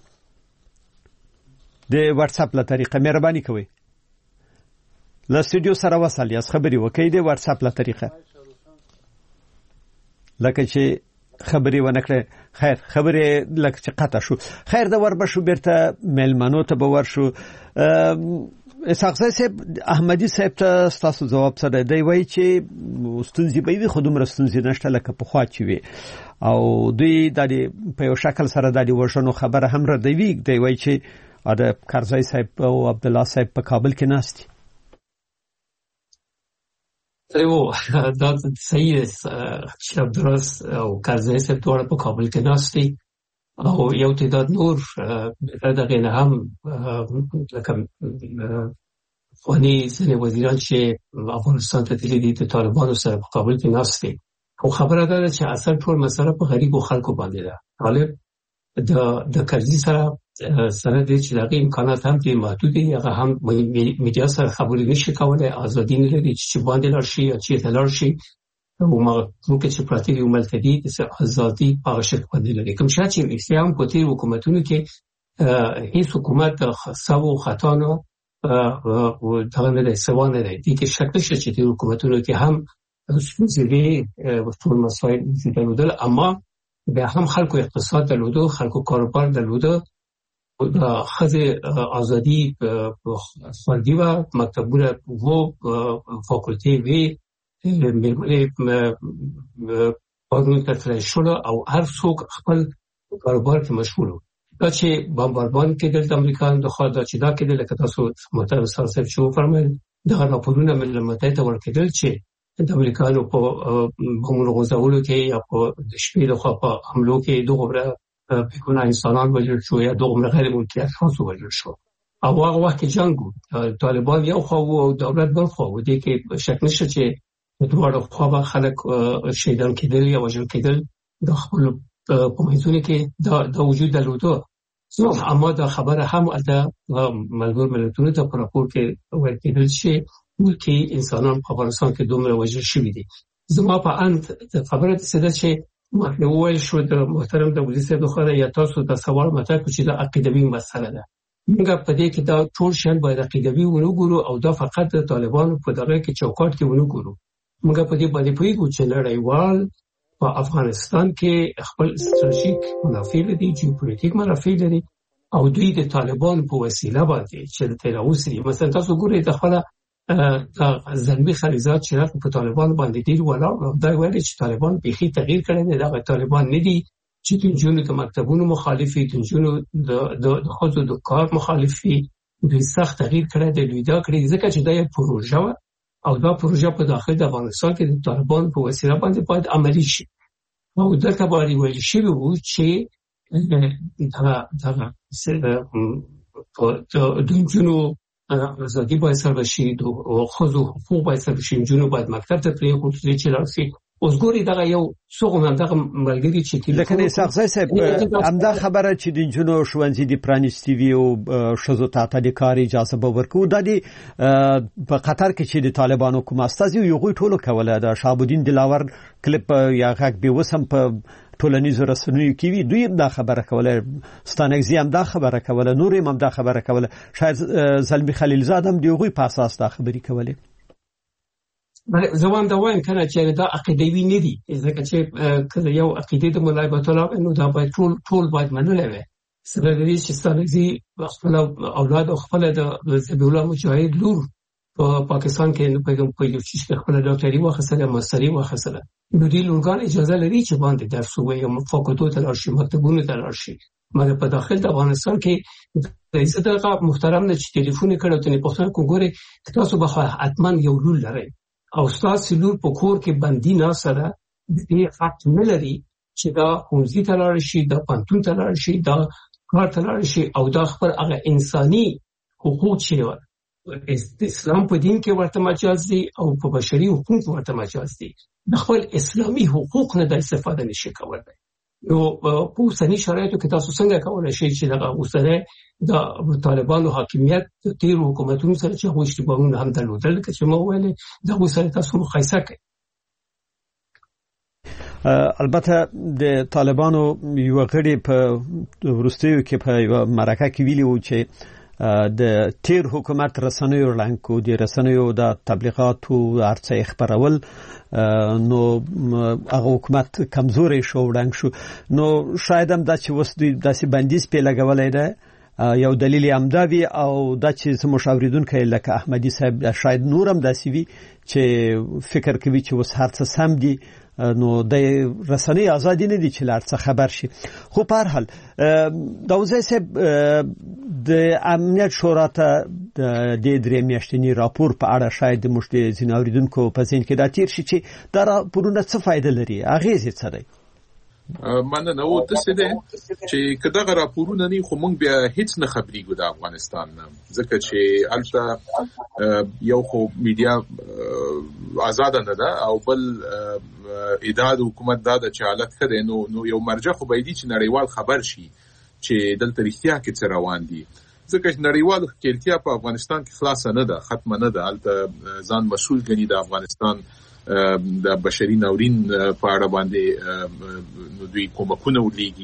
Speaker 1: د واتس اپ له طریقه مهرباني کوئ له سټوډیو سره وصل یاست خبري وکړئ د واتس اپ له طریقه لکه چې خبري ونکړه. خیر خبري لکه چې قطع شو. خیر د ور بشو بیرته ملمنو ته باور شو. اسحاق صاحب احمدي صاحب ته تاسو جواب سره دی وای چې ستونزې به وي خودم رستونزې نشته لکه په خوا چی وي او دوی د په یو شکل سره د وژنو خبره هم را دی وی دی وای چې د کرزی صاحب او عبد الله صاحب په کابل کې ناست.
Speaker 4: ایو دا صحیح چې عبدالرس او کرزی صاحب ټول په کابل کې ناست دي او یو تعداد نور دغه نه هم لکه خونی سن وزیران چې افغانستان ته تللي دي د طالبانو سره په کابل کې ناست دي. خو خبره ده چې اصل ټول مسله په غریبو خلکو باندې ده. غالب د د کرزي سره سره د چې دغه امکانات هم دي محدود دي. هغه هم میډیا سره خبرې نشي کولای، ازادي نه لري چې باندې لار شي یا چې تلار شي او موږ چې پراتې یو ملتدي د ازادي په شکل باندې لري. کوم شات چې اسلام په تیر حکومتونو کې هیڅ حکومت خاصو خطا نه دغه نه دی سوا نه دی دي کې شک نشته چې د حکومتونو کې هم ستونزې ټول مسایل درلودل اما بیا هم خلکو اقتصاد درلوده خلکو کاروبار درلوده د ښځې ازادي خوندي وه مکتبونه وو فاکولتې وې مېرمنې کارونو ته تللی شوله او هر څوک خپل کاروبار کې مشغول و دا چې بمباربان کېدل د امریکایانو لخوا دا چې دا کېدل لکه تاسو محترم استاد صاحب چې وفرمایل دغه راپورونه ملل متحد ته ورکېدل چې د امریکایانو په بمونو غورځولو کې یا په د شپې لخوا په حملو کې دومره بېګناه انسانان وژل شو یا دومره غیر ملکي اشخاص وژل شو او هغه وخت کې جنګ و طالبان یو خوا وو او دولت بل خوا و دې کې شک نشته چې دواړو خوا به خلک شهیدان کېدل یا وژل کېدل د خپلو په منځونو کې دا وجود درلوده اما دا خبره هم د ملګرو ملتونو ته په راپور کې ویل کېدل چې ملکي انسانان په افغانستان کې دومره وژل شوي دي زما په اند خبره داسې ده چې مخکې وویل شو د محترم دولتي صاحب لخوا یا تاسو دا سوال مطرح کړو چې دا عقیدوي مسله ده موږ په دې کې دا ټول شیان باید عقیدوي ونه ګورو او دا فقط د طالبانو په دغه کې چوکاټ کې ونه ګورو موږ په دې باندې پوهیږو چې نړیوال په افغانستان کې خپل استراتیژیک منافع لري جیوپولیټیک منافع لري او دوی د طالبان په وسیله باندې چې د تیراوسري مثلا تاسو ګورئ د خپل زلمی خلیزات چې په طالبان باندې ډیر ولاړ دا وایي چې طالبان بيخي تغییر کړي نه دا طالبان نه دي چې د جنونو د مکتبونو مخالفي د جنونو د خود د کار مخالفي دوی سخت تغییر کړي د دوی دا کړي ځکه چې دا یو پروژه او دا پروژه په داخل د افغانستان کې د طالبان په وسیله باندې باید عملی شي او دلته باندې ویل شوی وو چې دا دا د جنونو ازادي باید سره بشي د خزو حقوق باید سره بشي جنونو باید مکتب ته پریښودل چې راسي اوس ګوري دا یو څوک هم دغه ملګری چې
Speaker 1: لکه نه ساغزای صاحب همدا خبره چې د جنونو ښوونځي د پرانیستي وي او شزو ته ته د کار اجازه به ورکو د په قطر کې چې د طالبانو کوم استازي یو غوي ټولو کوله د شهابالدین دلاور کلیپ یا غږ به وسم په ټولنیزو رسنیو کې وی دوی دا خبره کوله ستانګزي هم دا خبره کوله نور هم دا خبره کوله شاید زلمی خلیلزاد هم دیغوی په اساس دا خبرې کوله
Speaker 4: بله زوان دا وایم کنه چې دا عقیدوي نه دي ځکه چې کله یو عقیده د مولای بطلاب نو دا باید ټول ټول باید منلې وي سره دې چې ستانګزي خپل اولاد او خپل د ذبیح الله مجاهد لور په پاکستان کې په په یو چې خپل ډاکټري واخصله ماستري واخصله نو دې لورګان اجازه لري چې باندې درس وایي او فاکولټو ته راشي مکتبونو ته راشي مګر په داخل د افغانستان کې د عزت محترم نه چې ټلیفون کړو ته نه پوښتنه کوګوري تاسو به حتما یو لور لرئ او تاسو لور په کور کې بندي نه سره دې فکت نه لري چې دا ښوونځي ته لاړ شي دا پانتون ته لاړ شي دا کار ته لاړ شي او دا خپل هغه انساني حقوق چې اسلام په دین کې ورته مجاز دي او په بشري حقوق ورته مجاز دي د خپل اسلامي حقوق نه د استفاده نشي کولای نو په اوسني شرایطو کې تاسو څنګه کولای شئ چې دغه اوسنۍ د طالبانو حاکمیت د تیر حکومتونو سره چې هغوی اشتباهونه هم درلودل چې ما ویلې دغه سره تاسو مقایسه کړئ
Speaker 1: البته د طالبانو یو غړي په ورستیو کې په مرکه کې ویلي و چې د تیر حکومت رسنیو لانکو د رسنیو د تبلیغاتو ارڅه خبرول نو هغه حکومت کمزوري شو وړاندې شو نو شاید هم دا چې وسدي داسې بندیز په لګولای دی یو دلیل هم دا وی او دا چې مشاوریدونکو لکه احمدی صاحب شاید نورم داسې وی چې فکر کوي چې وس هر څه سم دي نو د رسنۍ ازادي نه دي چې لارڅه خبر شي خو په هر حال داوزه صاحب د امنیت شورا ته د درې میاشتنی راپور په اړه شاید د مشته زیناوریدونکو په ځین کې دا تیر شي چې دا راپورونه څه فائدہ لري اغیز یې څه دی
Speaker 3: مننه نو تاسو دې چې کداغه راپورونه نه خو مونږ بیا هیڅ نه خبرېګو د افغانستان ځکه چې البته یو خو میډیا آزاد نه ده او بل اداره حکومت دا د حالت کړي نو نو یو مرجع خو باید چې نړیوال خبر شي چې دلته رښتیا کې څه روان دي ځکه چې نړیوال خلکتیا په افغانستان کې خلاص نه ده ختم نه ده البته ځان مسؤل ګڼي د افغانستان د بشري ناورین په اړه باندې نو دوی کومکونه ولېږي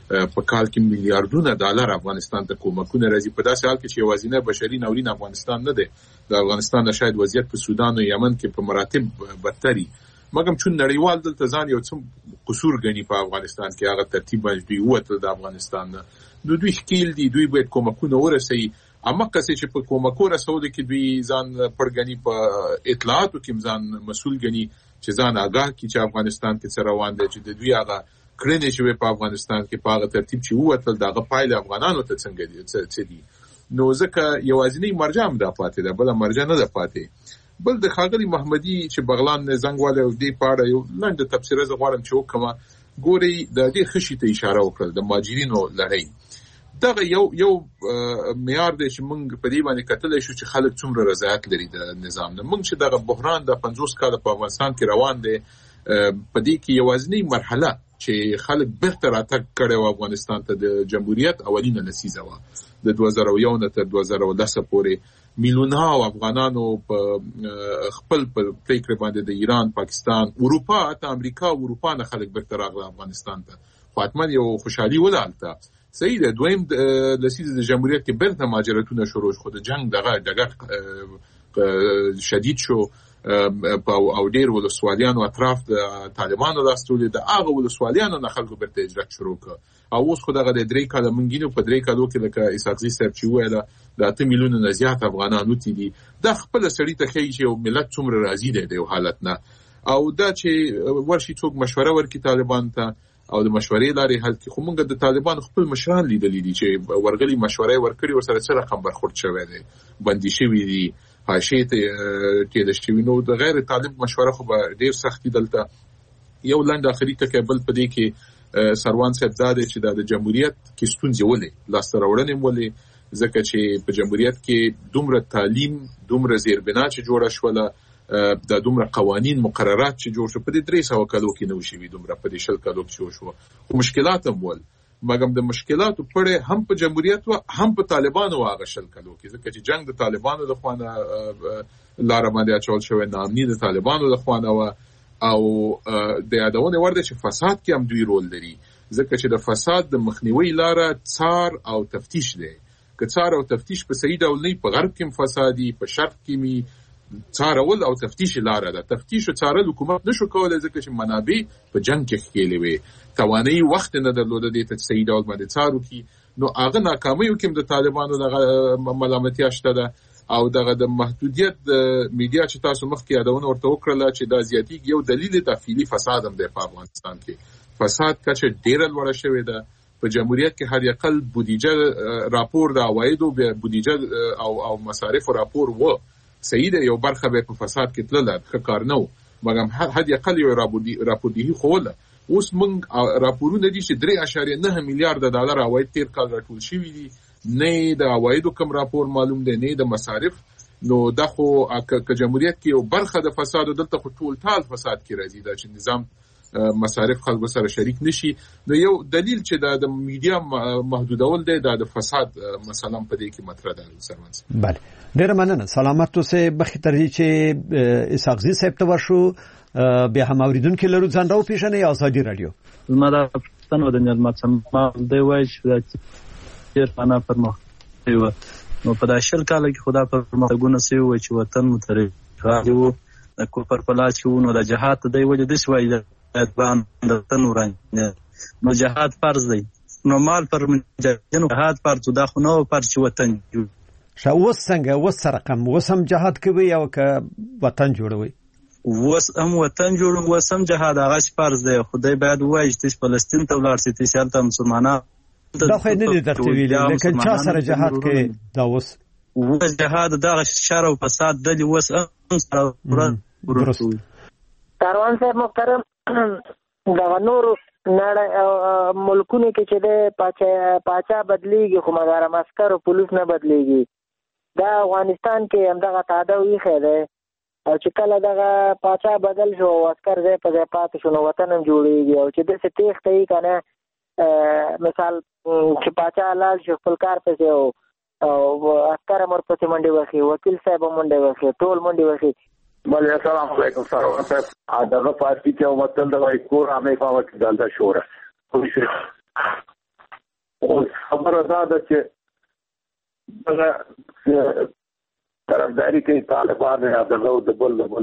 Speaker 3: په کال کې میلیارډونه ډالر افغانستان ته کومکونه راځي په داسې حال کې چې یوازینی بشري ناورین افغانستان نه دی د افغانستان د شاید وضعیت په سودان او یمن کې په مراتب بدتري مګم چون نړیوال دلته ځان یو څه قصور غني په افغانستان کې هغه ترتیب باندې دوی وته د افغانستان نو دوی ښکیل دي دوی باید کومکونه ورسوي اما کسې چې په کومکو رسول کې دوی ځان پرګنی په اطلاعاتو کې ځان مسؤل غني چې ځان آگاه کی چې افغانستان کې څه روان دي چې د دوی هغه کړنې چې په افغانستان کې په هغه ترتیب چې وته دغه پایله افغانانو ته څنګه دي څه دي نو ځکه یوازینی مرجع هم د پاتې ده بل مرجع نه ده پاتې بل د خاغلی محمدي چې بغلان نه زنګواله او دی پاړه یو لاندې تفسیر ز غواړم چې وکما ګوري د دې خشي ته اشاره وکړه د ماجرینو لړۍ دغه یو یو معیار دی چې موږ په دې باندې کتل شو چې خلک څومره رضایت لري د نظام نه موږ چې دغه بحران د پنځوس کال په افغانستان کې روان دی په دې کې یوازینی مرحله چې خلک بهتر اتک کړي افغانستان ته د جمهوریت اولینه لسیزه و د دوه زره یو نه تر دوه زره لس پورې میلیونه افغانانو په خپل په پریکړه باندې د ایران پاکستان اروپا ته امریکا او اروپا نه خلک بهتر راغله افغانستان ته خو حتما یو خوشحالي ولالته صحیح ده دویم لسیزه د جمهوریت کې برته ماجراتونه شروع شو د جنگ دغه دغه شدید شو او ډیر ولسوالیانو اطراف د طالبانو لاستولې د هغه ولسوالیانو نه خلکو برته اجرات شروع کړ او اوس خو دغه د درې کاله منګینو په درې کالو کې لکه اسحاقزي صاحب چې ویله د اته میلیونه نه زیات افغانانو تی دي د خپل سړی ته کوي چې ملت څومره راضي دی د حالت نه او دا چې ورشي څوک مشوره ورکړي طالبان ته او د مشورې لارې حل کې خو موږ د طالبان خپل مشران لیدلې دي چې ورغلي مشورې ورکړي ورسره څه رقم برخورد شوی دی بندي شوی دي حاشیه ته کې د شوی نو د غیر طالب مشوره خو به ډیر سختي دلته یو لاند اخري ټکی بل پدې کې سروان صاحب زاده چې د جمهوریت کې ستونزې ولې لاس راوړنې ولې ځکه چې په جمهوریت کې دومره تعلیم دومره زیربنا چې جوړه شوله د دومره قوانین مقررات چې جوړ شو په دې درې سوه کالو کې نو شوي دومره په دې شل کالو کې شو خو مشکلات هم ول مګم د مشکلاتو پړې هم په جمهوریت و هم په طالبانو واغه شل کالو کې ځکه چې جنگ د طالبانو د خوانه لار باندې اچول شوی نامني د طالبانو د خوانه و او د یادونه ورده چې فساد کې هم دوی رول لري ځکه چې د فساد د مخنیوي لاره څار او تفتیش دی که څار او تفتیش په صحیح ډول نه په غرب کې فسادي په شرق کې می څارول او تفتیش لاره ده تفتیش او څارل حکومت نشو کولای ځکه چې منابع په جنگ کې خېلې وي توانایي وخت نه درلوده د ته صحیح ډول باندې څارو کی نو هغه ناکامیو کې د طالبانو د ملامتیا شته ده او دغه د محدودیت د میډیا چې تاسو مخکې یادونه ورته وکړه چې د زیاتی یو دلیل تفصیلی فساد هم د افغانستان کې فساد کچه ډیر لوړ شوی ده په جمهوریت کې هر یقل بودیجه راپور د عوایدو بودیجه او او مصارف راپور و صحیح ده یو برخه به په فساد کې تلله ښه کار نه و مګر هر یقل یو راپور دی خوله اوس موږ راپورونه دي چې درې اعشاریه نه میلیارډ ډالر عواید تیر کال راټول شوي دي نه د عوایدو کوم راپور معلوم دی نه د مصارف نو دا خو که جمهوریت کې یو برخه د فساد دلته خو ټول ټال فساد کې راځي دا چې نظام مصارف خلکو سره شریک نشي نو یو دلیل چې د میډیا محدودول دی د فساد مثلا په دې کې مطرح ده سرمنس
Speaker 1: بله ډیر مننه سلامت اوسه بخی ترجی چې اسحاقزي صاحب ته ورشو بیا هم اوریدونکو لرو ځان راو پیژنې ازادي رادیو
Speaker 6: زما د پښتون ودانیل ماته دی وای چې ډیر معنا پرمختګ دی نو په داشل کال کې خدا پرمختګونه سي وای چې وطن مترقي راځو د کوپر پلاس کې ونو د جهاد دی وای د سوای د باندې د تنوران نو جهاد فرض دی نو مال پر جنو جهاد فرض دا خو نو پر چې وطن
Speaker 1: شو وسنګ وس رقم وسم جهاد کوي او ک وطن جوړوي
Speaker 6: وس هم وطن جوړو وسم جهاد هغه فرض دی خدای باید وایي چې فلسطین ته ولار سي چې تل مسلمانانو
Speaker 1: دا خو نه دي درته ویلي لیکن چا سره جهاد کوي دا وس
Speaker 6: وس جهاد دا شر او فساد د وس سره ورته
Speaker 7: کاروان صاحب محترم دا نور نړۍ ملکونه کې چې د پاچا پاچا بدلیږي خو مګر عسكر او پولیس نه بدلیږي دا افغانستان کې همدغه تعدو یې خېده او چې کله دغه پاچا بدل شو عسكر ځای په ځای پاتې شو نو وطن هم جوړیږي او چې د څه تیښته یې کنه مثال چې پاچا لال شو خپل کار پسې او عسكر مر پسې منډي وخی وکیل صاحب منډي وخی ټول منډي وخی
Speaker 8: بله السلام علیکم سروان صاحب دغه پارټي کې وطن د وای کور امې په وخت دلته شوره او خبره دا ده چې دغه طرفداري کوي طالبان یا دغه د بل بل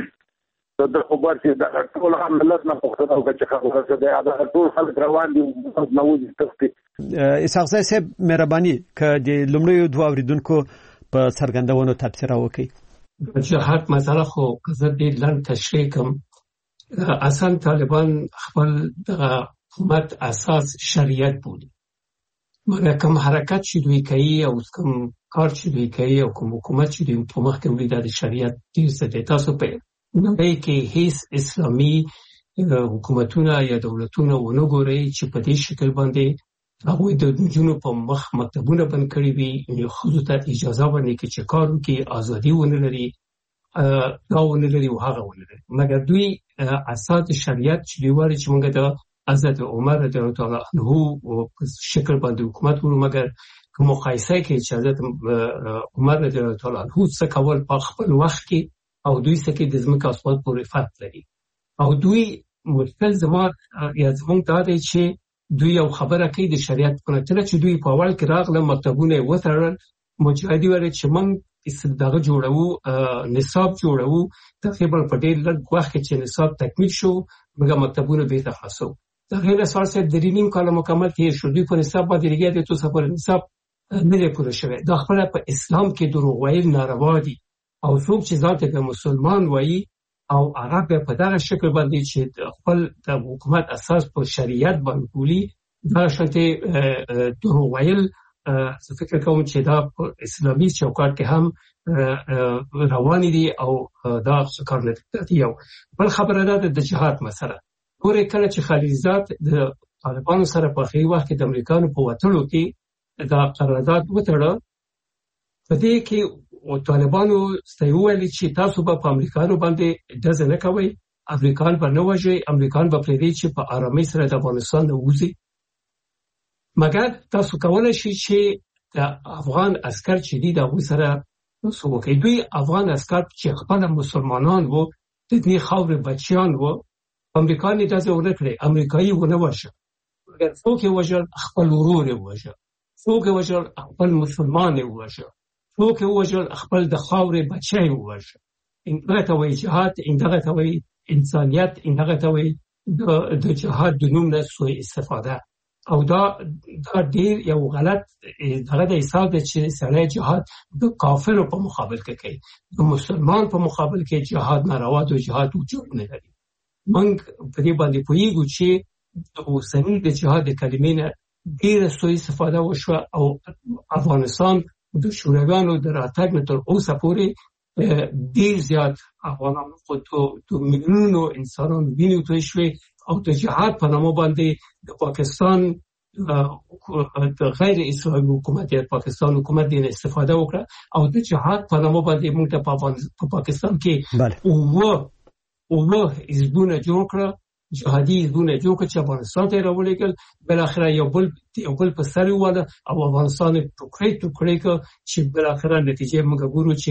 Speaker 8: د خبر چې د ټول ملت نه پوښتنه وکړي چې خبره څه ده دا ټول خلک روان دي نو وځي تختی
Speaker 1: اسحاق زی صاحب مهرباني ک د لومړیو دوه اوریدونکو په څرګندونو تفسیر وکړي.
Speaker 4: جهاد مسله خو زه دې لاندې تشریح کوم. اصلا طالبان خپل د حکومت اساس شریعت بودی، مګر کوم حرکت چې دوی کوي او کوم کار چې دوی کوي او کوم حکومت چې دوی په مخ کې وړي د شریعت ډیر څه دي. تاسو په نړۍ کې هیڅ اسلامي حکومتونه یا دولتونه ونه ګورئ چې په دې شکل باندې هغوی د نجونو په مخ مکتبونه بند کړي وي، ښځو ته اجازه ورنکړي کې چې کار وکړي، ازادي ونه لري، دا ونه لري او هغه ونه لري. مګر دوی اساس شریعت چې دوی وایي چې موږ د حضرت عمر رضی الله تعالی عنه په شکل باندې حکومت ورو، مګر که مقایسه کې چې حضرت عمر رضی الله تعالی عنه څه کول په خپل وخت کې او دوی څه کې د ځمکې اسمان پورې فرق لري. او دوی مشکل زما یا زموږ دا دی چې دوی یو خبره کوي د شریعت په نتیجه چې دوی په اول کې راغله مکتبونه وتړل، مجاهدي وایي چې موږ دغه جوړو نصاب جوړو، تقریبا په ډېر لږ وخت کې چې نصاب تکمیل شو موږ مکتبونه بیرته خلاصو. دا غیر اساس صاحب د نیم کال مکمل کې شو، دوی په نصاب باندې لګیا دي، تاسو په نصاب نه دی پوره شوی. دا خپل په اسلام کې دروغ ویل ناروا دي او څوک چې ځان ته مسلمان وایي او عرب په دغه شکل باندې چې خپل د حکومت اساس په شریعت باندې بولی، دا شته دروغ ویل زه فکر کوم چې دا په اسلامي چوکاټ کې هم روان دي او دا څه کار نه دي. یو بل خبره ده د جهاد مسله. پورې کله چې خلیلزاد د طالبانو سره په خې وخت کې د امریکانو په وټلو کې دا قرارداد وتړه، په دې کې او طالبانو ستایوالي چې تاسو به په امریکانو باندې دزه نه کوي، امریکان به نه وژي، امریکان به پرې چې په آرامۍ سره د افغانستان نه وځي. مګر تاسو کولای شئ چې د افغان عسكر چې دي د هغوی سره تاسو وکړئ. دوی افغان عسكر چې خپل مسلمانان وو، د دې خاورې بچیان وو، امریکان یې داسې ونه کړی، امریکایي ونه وژه، مګر څوک یې وژل؟ خپل ورور یې وژه، څوک یې وژل؟ خپل مسلمان یې وژه، څوک یې وژل؟ خپل د خاورې بچی یې وژه. دغه ته وایي جهاد، دغه ته وایي انسانیت، دغه ته وایي د جهاد د نوم نه سوء استفاده. او دا دا ډیر یو غلط دغه د حساب دی چې سړی جهاد د کافرو په مقابل کې کوي، د مسلمان په مقابل کې جهاد ناروا دی، جهاد وجود نه لري. موږ په دې باندې پوهیږو چې د اوسني د جهاد د کلمې نه ډیره سوء استفاده وشوه او افغانستان د شورویانو د راتګ نه تر اوسه پورې ډیر زیات افغانانو خو د میلیونونو انسانانو وینې تویې شوې او د جهاد په نامه باندې د پاکستان د غیر اسلامي حکومت یا پاکستان حکومت دې استفاده وکړه او د جهاد په نامه باندې موږ ته په پاکستان کې اوه اوه حزبونه جوړ کړه، جهادي حزبونه جوړ کړه چې افغانستان ته راولېږل. بالاخره یو بل یو بل په سر وواله او افغانستان ټوکړې ټوکړې کړ چې بالاخره نتیجه موږ ګورو چې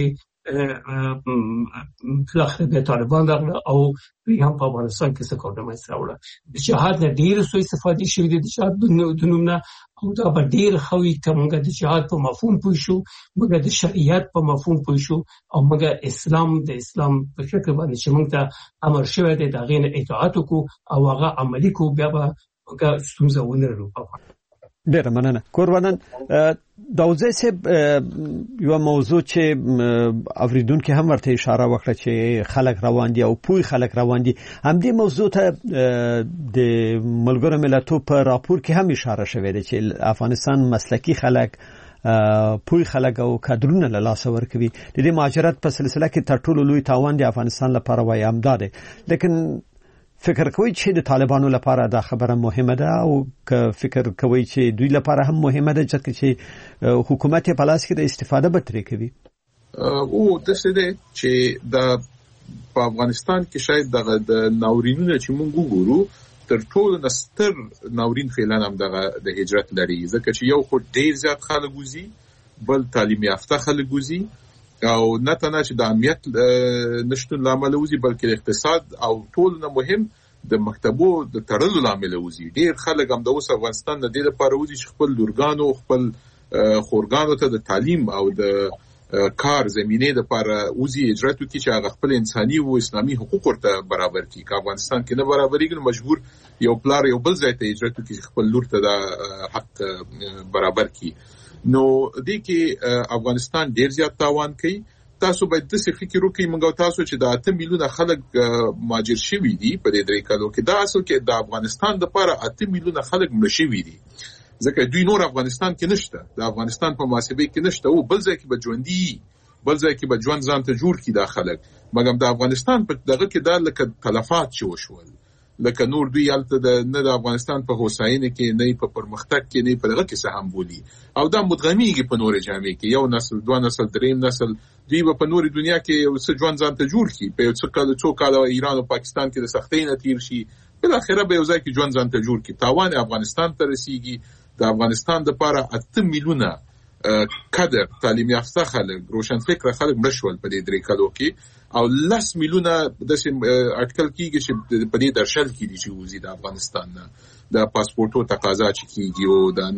Speaker 4: بالاخره د طالبان راغله او دوی هم په افغانستان کې څه کار رامنځته راوړه. د جهاد نه ډېر سوء استفادې شوې دي د جهاد د نوم نه، او دا به ډېر ښه وي که موږ د جهاد په مفهوم پوه شو، موږ د شریعت په مفهوم پوه شو او موږ اسلام د اسلام په شکل باندې چې موږ ته امر شوی دی د هغې نه اطاعت وکړو او هغه عملي کړو، بیا به موږ ستونزه ونه لرو.
Speaker 1: ډیره مننه. کوروانن داوودزی صاحب یو موضوع چې اوریدونکو هم ورته اشاره وکړه چې خلک روان دي او پوی خلک روان دي، هم دې موضوع ته د ملګرو ملتونو په راپور کې هم اشاره شوې ده چې افغانستان مسلکی خلک پوی خلک او کادرونه له لاسه ورکوي. د دې مهاجرت په سلسله کې تر ټولو لوی تاوان د افغانستان لپاره وایي همدا دی. لیکن فکر کوي چې د طالبانو لپاره دا خبره مهمه ده او که فکر کوي چې دوی لپاره هم مهمه ده چې حکومت په لاس کې د استفاده به ترې کوي؟
Speaker 3: او د څه ده چې د په افغانستان کې شاید د ناورینونو چې موږ وګورو تر ټولو نستر ناورین فعلا هم د هجرت لري، ځکه چې یو خو ډیر زیات خلک وزي، بل تعلیم یافته خلک وزي او نه تنه چې د امنیت نشټون لامل وزي بلکې اقتصاد او ټول نه مهم د مکتبو د تړلو لامل وزي. ډیر خلک هم د اوس افغانستان د دې لپاره وزي چې خپل لورګانو خپل خورګانو ته د تعلیم او د کار زمینه د لپاره وزي اجراتو کې چې هغه خپل انساني او اسلامي حقوق ورته برابر کړي. که افغانستان کې نه برابرېږي مجبور یو پلار یو بل ځای ته اجراتو کې خپل لور ته د حق برابر کړي. نو دې کې افغانستان ډیر زیات تاوان کوي. تاسو باید د څه فکر وکړئ موږ تاسو چې د اته میلیونه خلک مهاجر شوي دي په دې درې کالو کې، دا اصل کې د افغانستان لپاره اته میلیونه خلک مړه شوي دي ځکه دوی نور افغانستان کې نشته، د افغانستان په محاسبه کې نشته او بل ځای کې به ژوندي بل ځای کې به ژوند ځان ته جوړ کړي دا خلک. مګر د افغانستان په دغه کې دا لکه تلفات چې وشول لکه نور دوی هلته د نه د افغانستان په هوساینه کې نه په پرمختګ کې نه په دغه کې څه هم بولي او دا مدغمیږي په نورې جامې کې. یو نسل دوه نسل دریم نسل دوی به په نورې دنیا کې یو څه ژوند ځان ته جوړ کړي، په یو څه کال څو کاله ایران او پاکستان کې د سختۍ نه تیر شي، بالاخره به یو ځای کې ژوند ځان ته جوړ کړي. تاوان افغانستان ته رسیږي. د افغانستان لپاره اته میلیونه کادر تعلیم یافته خلک روشن فکر خلک مړه شول په دې درې کالو کې او لس میلیونه د اټکل کېږي چې په دې درشل کې دي چې وزي د افغانستان نه د پاسپورتو تقاضا چې کېږي او د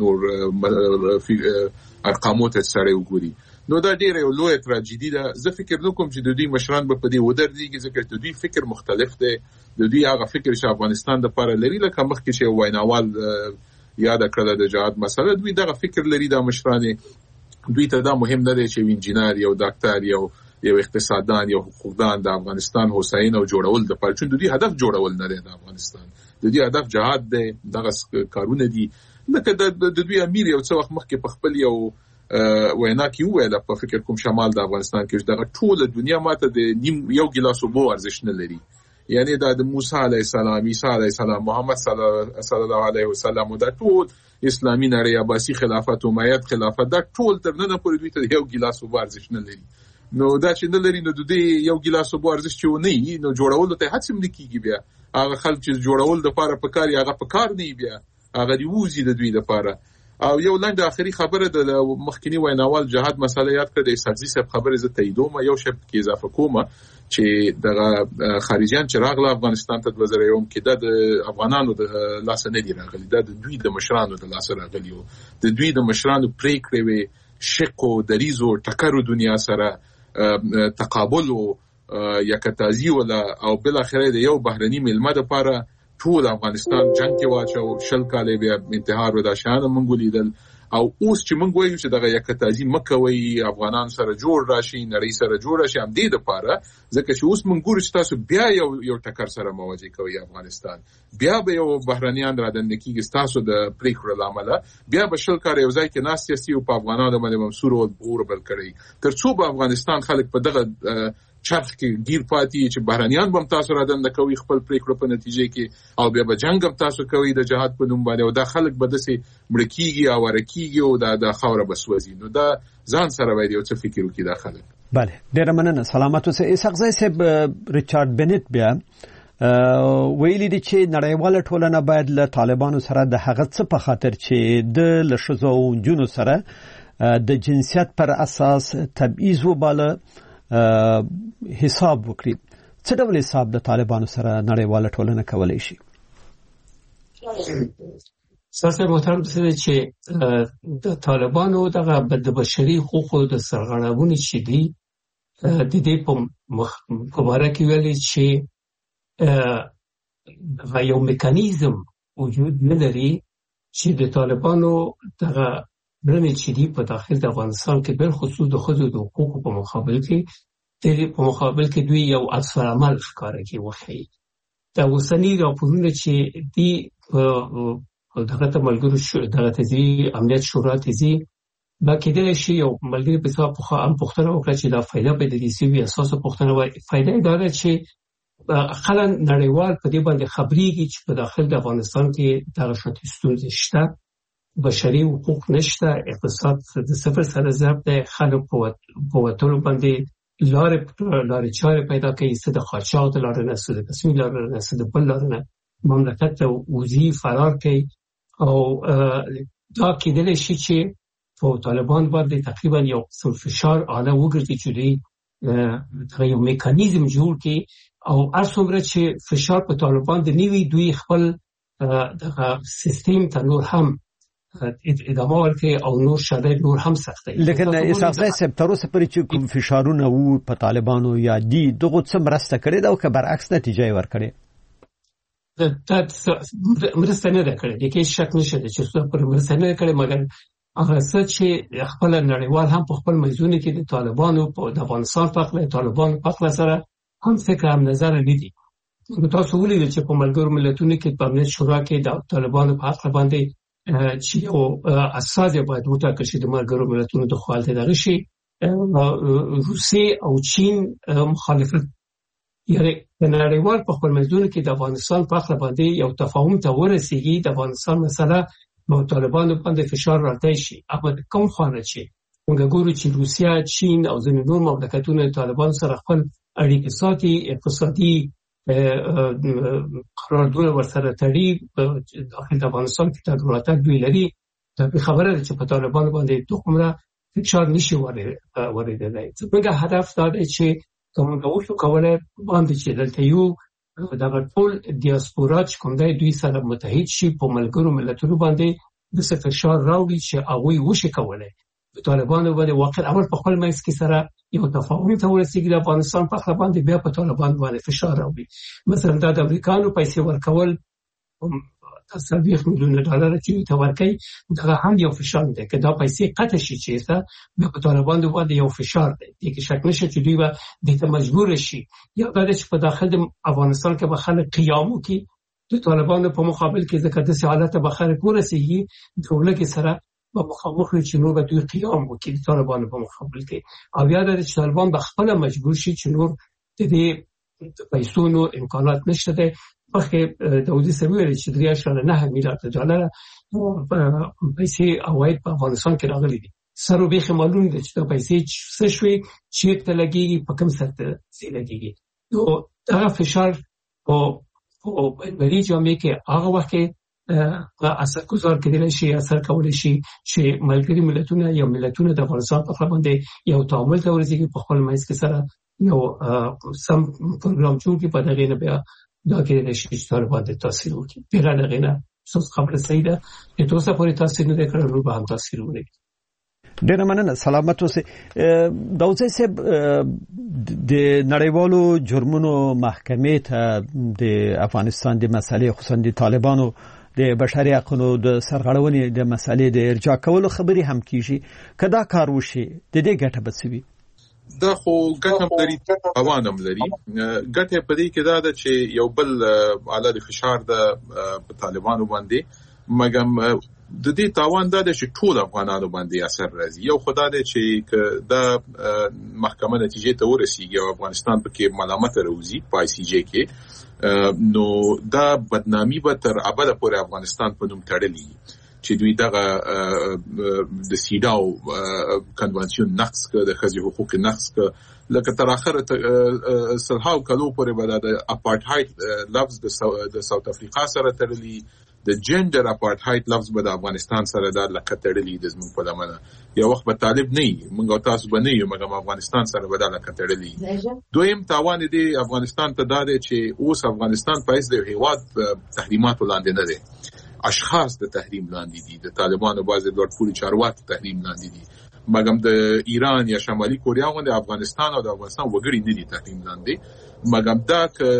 Speaker 3: نور ارقامو ته سره وګوري. نو دا ډیره یو لویه تراژیدي ده. زه فکر نه کوم چې د دوی مشران به په دې ودرېږي ځکه د دوی فکر مختلف دی. د دوی هغه فکر چې افغانستان لپاره لري لکه مخکې چې ویناوال یاد کړل د جهاد مسله، دوی دغه فکر لري د مشرانې. دوی ته دا مهم نه دی چې انجینر یو ډاکټر یو یو اقتصاددان یو حقوقدان د افغانستان هوساینه او جوړول د پاره، چې دوی هدف جوړول نه دی د افغانستان، د دوی هدف جهاد دی. دغه کارونه دي لکه د دوی امیر یو څه وخت مخکې په خپل یو وینا کې وویل په فکر کوم شمال د افغانستان کې دغه ټوله دنیا ماته د نیم یو ګلاس اوبو ارزښت نه لري. یعنی دا د موسی علیه السلام، عیسی علیه السلام، محمد صلی الله علیه وسلم دا ټول اسلامي نړۍ عباسي خلافت او امید خلافت دا ټول تر نن پورې دوی ته یو ګلاس اوبو ارزښت نه لري. نو دا چې نه لري نو د دې یو ګلاس اوبو ارزښت چې نه نو جوړول ته هڅه هم نکېږي. بیا هغه خلک چې جوړول د لپاره په کار هغه په کار نه بیا هغه دی وزي د دوی لپاره. او یو لاندې اخري خبره د مخکنی ویناوال جهاد مسله یاد کړه، د سازي صاحب خبره زه تاییدوم. یو شپ کې اضافه کوم چې دغه خارجيان چې راغله افغانستان ته د وزیر یوم کې د افغانانو د لاس نه دی راغلي، د دوی د مشرانو د لاس راغلي او د دوی د مشرانو پریکړې وي شقو دریزو ټکرو دنیا سره تقابل او یکتازي ولا او بل اخره د یو بهرني ملمه لپاره ټول افغانستان جنگ کې واچو. شل کاله بیا انتحار ودا شان منګولې دل او اوس چې موږ وایو چې دغه یکتازي مکوي افغانان سره جوړ راشي، نړۍ سره جوړ راشي، هم دې لپاره ځکه چې اوس موږ ګورو چې تاسو بیا یو یو ټکر سره مواجه کوي افغانستان، بیا به یو بهرنیان را دننه کېږي تاسو د پریکړو لامل، بیا به شل کال یو ځای کې ناس سیاسي او په افغانانو باندې منصور او اور بل کړي تر څو به افغانستان خلک په دغه چرخ کې گیر پاتې چې بهرنیان بم تاسو را دننه کوي خپل پریکړو په نتیجه کې او بیا به جنگ هم تاسو کوي د جهاد په نوم باندې او دا خلک به دسي مړکیږي او ورکیږي او دا د خوره بسوځي. نو دا ځان سره باید یو څه فکر وکړي دا خلک.
Speaker 1: بله ډیر مننه. سلامات اوسئ. اسحاق صاحب ریچارډ بنت بیا ویلي دي چې نړیواله ټولنه باید له طالبانو سره د هغه څه په خاطر چې د لښځو او نجونو سره د جنسیت پر اساس تبعیض وباله حساب وکړي. څه ډول حساب د طالبانو سره نړیواله ټولنه کولای شي؟
Speaker 4: ساسه محترم څه چې د طالبانو دغه د بشري حقوقو د سرغړونې چې دي د دې په اړه کې ویلي چې دغه یو میکانیزم وجود نه لري چې د طالبانو دغه برنامه چې دی په داخل د افغانستان کې بل خصوص د خځو د حقوقو په مقابل کې د په مقابل کې دوی یو عکس العمل ښکاره کوي. وخی دا اوسنی راپورونه چې دی په دغه تملګرو شو دغه تزي امنیت شورا تزي دا کېدل شي یو ملګری په څو په ام پختنه وکړي چې دا فائدہ به د دې سی وی اساس پختنه وای فائدہ دا ده چې خلک نړیوال په دې باندې خبريږي چې په داخل د افغانستان کې دغه شتي ستونزې شته، بشري حقوق نشته، اقتصاد د صفر سره ضرب دی، خلک په وټولو باندې لارې لارې چارې پیدا کوي، څه د قاچاق لارې نه، څه د قسمي لارې نه، څه د بل لارې نه مملکت ته وزي فرار کوي او دا کېدلی شي چې په طالبان باندې تقریبا یو قسم فشار اعلی وګرځي چې دوی دا یو میکانیزم جوړ کړي او ارڅومره چې فشار په طالبان د نیوي دوی خپل دغه سیستم ته نور هم ادامه ورکړي او نور شرایط نور هم سختي.
Speaker 1: لیکن اسحاق زی صاحب تر اوسه پورې چې کوم فشارونه وو په طالبانو یا دی دغه څه مرسته کړې ده او که برعکس نتیجه یې ورکړې؟
Speaker 4: دا مرسته نه ده کړې، د کې شک نشته چې څه پر مرسته نه کړې، مګر هغه څه چې خپل نړیوال هم په خپل میزونه کې د طالبانو په د افغانستان په اړه طالبانو په اړه سره هم فکر هم نظر لیدي. تاسو ولې چې په ملګرو ملتونو کې په امنیت شورا کې د طالبانو په اړه باندې چې یو اساس باید وټاکل شي د ملګرو ملتونو د خوا ته دغه شي روسیه او چین مخالفت یعنی نړیوال په خپل میزونه کې د افغانستان په اړه باندې یو تفاهم ته ورسیږي، د افغانستان مسله په طالبانو باندې فشار راځي شي. اما کوم خانه چې موږ ګورو چې روسیه، چین او ځینې نور مملکتونه طالبان سره خپل اړیکې ساتي، اقتصادي قراردادونه ورسره تړي، داخل افغانستان کې تګ دوی لري. دا خبره ده چې په طالبان باندې دومره فشار نشي ورېدلی. زموږ هدف دا دی چې کوم وشو کولای باندې چې دلته یو دغه ټول دیاسپورا چې کوم دی دوی سره متحد شي، په ملګرو ملتونو باندې د فشار راوړي چې هغوی وشي کولای په طالبانو باندې واقع اول په خپل منځ کې سره یو تفاهم ته ورسیږي، د افغانستان په اړه باندې بیا په طالبان باندې فشار راوړي. مثلا د امریکایانو پیسې ورکول څلوېښت میلیونه ډالر چې ته ورکوي، دا هم یو فشار دی که دا پیسې قطع شي چېرته بیا په طالبانو باندې یو فشار دی. دې کې شک نشته چې دوی به دې ته مجبور شي. یا دا چې په داخل د افغانستان کې به خلک قیام وکړي د طالبانو په مقابل کې، ځکه داسې حالت به خلک ورسېږي دولت سره به مخامخ وي چې نور به دوی قیام وکړي د طالبانو په مقابل کې. او یا دا چې طالبان به خپله مجبور شي چې نور د دې پیسو نو امکانات نشته دی. مخکې داودي صاحب ویل چې درې اعشاریه نه میلیارډ ډالر پیسې عواید په افغانستان کې راغلي دي. سر او بیخ معلوم دي چې دا پیسې څه شوي، چیرته لګېږي، په کوم سر ته لګېږي. نو دا فشار په بینالمللي جامعه کې هغه وخت کې اثر گذار کېدلی شي، اثر کولی شي چې ملګري ملتونه یا ملتونه د افغانستان په خوا باندې یو تعامل ته ورسېږي، په خپل منځ کې سره یو سم پروګرام جوړ کړي، په دغې نه بیا دا کېدلی شي چې طالبان د تاثیر وکړي. بغیر د هغې نه څوس خبره صحیح ده چې تر اوسه پورې تاثیر نه دی کړی، نور به هم تاثیر ونه کړي.
Speaker 1: ډېره مننه، سلامت اوسئ. داودزی صاحب، د نړیوالو جرمونو محکمې ته د افغانستان د مسلې خصوصا د طالبانو د بشري حقوقو د سرغړونې د مسلې د ارجاع کولو خبرې هم کیږي. که دا کار وشي د دې ګټه به څه وي؟
Speaker 3: دا خو ګټه هم لري، تاوان هم لري. ګټه په دې کې دا ده چې یو بل اعلی د فشار د په طالبانو باندې، مګم د دې تاوان دا ده چې ټول افغانانو باندې اثر راځي. یو خدای دې چې دا محکمه نتیجې ته ورسیږي او افغانستان پکې ملامت راوځي په آی سی جی کې، نو دا بدنامي به تر ابده پورې افغانستان په نوم تړلې چې دوی دغه د سیډاو کنوانسیون نقض کړ، د ښځې حقوق نقض کړ، لکه تر اخره سلهاو کلو پورې به د اپارټهایډ لفظ د ساوث افریقا سره تړلی، د جندر اپارټهایډ لفظ به د افغانستان سره دا لکه تړلی د زموږ په لمنه. یو وخت به طالب نه وي، موږ او تاسو به نه یو، مګر افغانستان سره به دا لکه تړلی. دویم تاوان دی افغانستان ته دا دی چې اوس افغانستان په هیڅ د هیواد تحریماتو لاندې نه دی، اشخاص د تحریم لاندې دي، د طالبانو بعضې لوړپوړي چارواکي تحریم لاندې دي، مګم د ایران یا شمالي کوریا غوندې افغانستان او د افغانستان وګړي نه دي تحریم لاندې. مګم دا که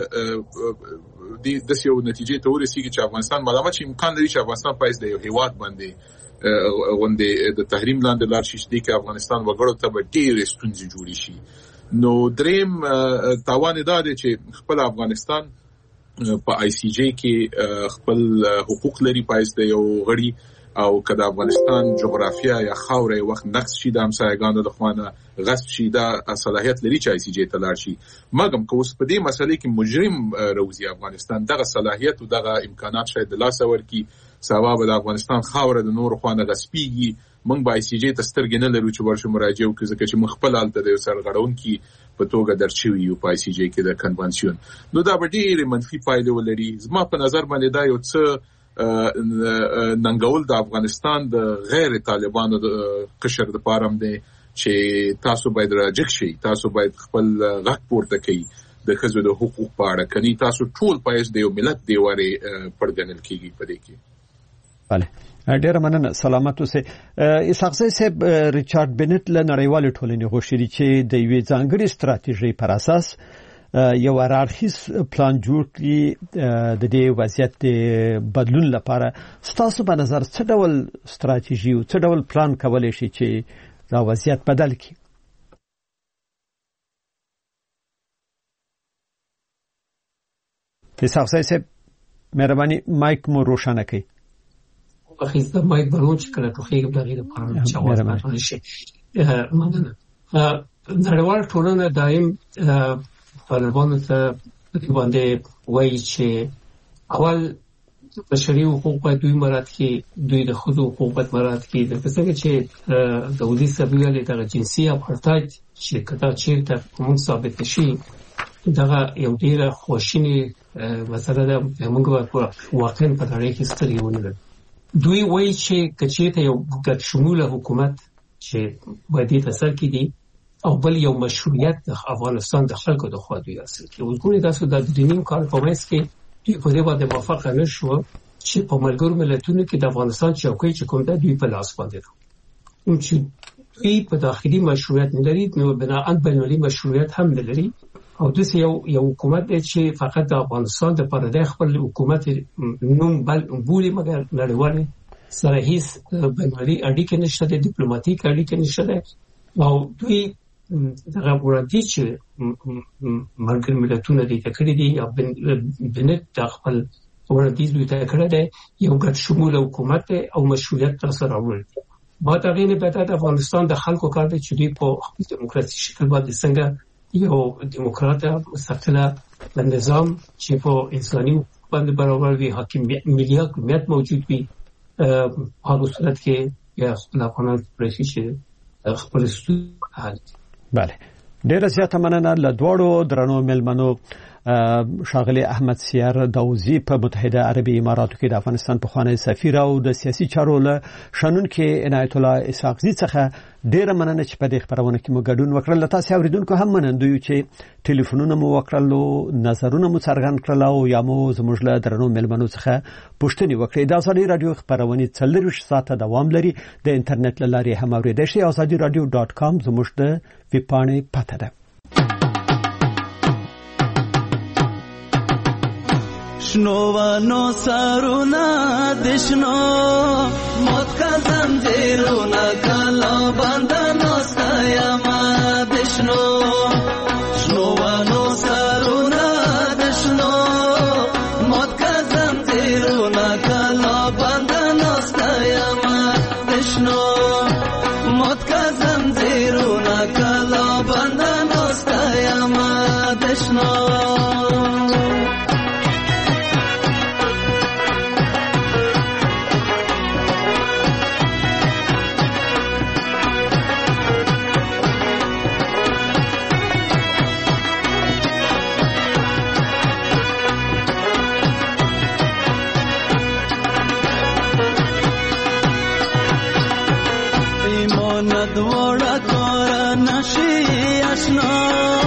Speaker 3: داسې یو نتیجې ته ورسېږي چې افغانستان ملامت شي، امکان لري چې افغانستان په هیڅ د یو هیواد باندې غوندې د تحریم لاندې لاړ شي، چې دې کې افغانستان وګړو ته به ډېرې ستونزې جوړې شي. نو دریم تاوان دا دی چې خپل افغانستان په آی سی جی کې خپل حقوق لري پایس د یو غړي، او که د افغانستان جغرافیا یا خاوره وخت نقص شي د همسایګانو د خوانه غصب شي، دا صلاحیت لري چې آی سی جی ته لاړ شي. مګم که اوس په دې مسلې کې مجرم روزي افغانستان دغه صلاحیت او دغه امکانات شاید د لاسه ورکړي، سبا به د افغانستان خاوره د نور خوانه غصبيږي، موږ به آی سی جی ته سترګې نه لرو چې ورشو مراجعه وکړو، ځکه چې موږ خپل حالت د یو سرغړونکي په توګه درچوي یو په آی سی جی کې د کنوانسیون. نو دا به ډېرې منفي پایلې ولري. زما په نظر باندې دا یو څه ننګول د افغانستان د غیر طالبانو د قشر د پاره هم دی چې تاسو باید راجک شي، تاسو باید خپل غږ پورته کړئ، د ښځو د حقوق په اړه کني تاسو ټول پایس د یو ملت دیواري پرګنل کیږي په دې کې.
Speaker 1: بله ډیره مننه سلامت اوسئ. اسحاق صاحب ریچارډ بنټ له نړیوال ټولنې غوښتي چې د یوې ځانګړې ستراتیژي پر اساس یو هرارخیز پلان جوړ کړي د دې وضعیت بدلون لپاره. ستاسو په نظر څه ډول ستراتیژي او څه ډول پلان کولای شي چې دا وضعیت بدل کړي؟ اسحاق صاحب مهرباني مایک مو روشنه کړئ.
Speaker 4: اخیز د مایک بلون چې کله ټوخیږي د غیر لپاره چې اواز ماته شي. مننه. نړیوال ټولنه دایم طالبانو ته باندې وایي چې اول بشري حقوق باید دوی مراعات کړي، دوی د ښځو حقوق باید مراعات کړي. د څنګه چې د ودي سبیل د جنسي اپارټایډ چې کدا چیرته کوم ثابت شي دا یو ډیره خوشینی مسله ده موږ واقعا په تاریخ کې ستړي ونیول. دوی وایي چې کچېته یو ګډ شموله حکومت چې باید تاسو کې دي او بل یو مشروعیت د افغانستان د خلکو د خوا دوی اصل کې وګورئ تاسو د دینیم کال په وایس کې دوی په دې باندې موافقه نه شو چې په ملګرو ملتونو کې د افغانستان چوکۍ چې کوم د دوی په لاس باندې ده او چې دوی په داخلي مشروعیت نه لري نو بناء بینالمللي مشروعیت هم نه لري او د یو یو حکومت چې فقط د افغانستان د پردې خپل حکومت نوم بل بولی مګر نړیوال سره هیڅ بینالمللي اړیکې نشته د ډیپلوماټیک اړیکې نشته او دوی دغه ورته چې ملګر ملتونه دې تکړه دي یا بنت د خپل ورته دوی تکړه دي یو ګډ شمول حکومت او مشروعیت تر سره ورته با تغییر به د افغانستان د خلکو کار دي چې دوی په دیموکراسي شکل باندې څنګه یو دیموکرات مستقله نظام چې په انساني باندې برابر وي حاکمیت ملي حاکمیت موجود وي په صورت کې یا خپل افغانان پرېشي چې خپل ستونزې حل.
Speaker 1: بله ډیره زیاته مننه له دواړو درنو ملمنو شاغلی احمد سیار داوزی په متحده عربی اماراتو کې د افغانستان پخوانی سفیر او د سیاسي چارو له شنونکو عنایت الله اسحاق زی څخه ډیره مننه چې په دې خبرونه کې مو ګډون وکړل. تاسو اوریدونکو هم مننه یو چې ټلیفونونه مو وکړل او نظرونه مو څرګند کړل او یا مو زموږ له درنو ملمنو څخه پوښتنې وکړې. د ازادي رادیو خبرونه څلور ساعته دوام لري. د انټرنیټ له لارې هم اوریدئ شئ. ازادي رادیو ډاټ کام زموږ د ویبپاڼې پته ده.
Speaker 9: شنوانو سارونا دشنو موت کا زنجیرونا کلا بندنو ستایما دشنو شنوانو سارونا دشنو موت کا زنجیرونا کلا بندنو ستایما دشنو موت کا زنجیرونا کلا بندنو ستایما دشنو دوڑا کورا نشی اشنا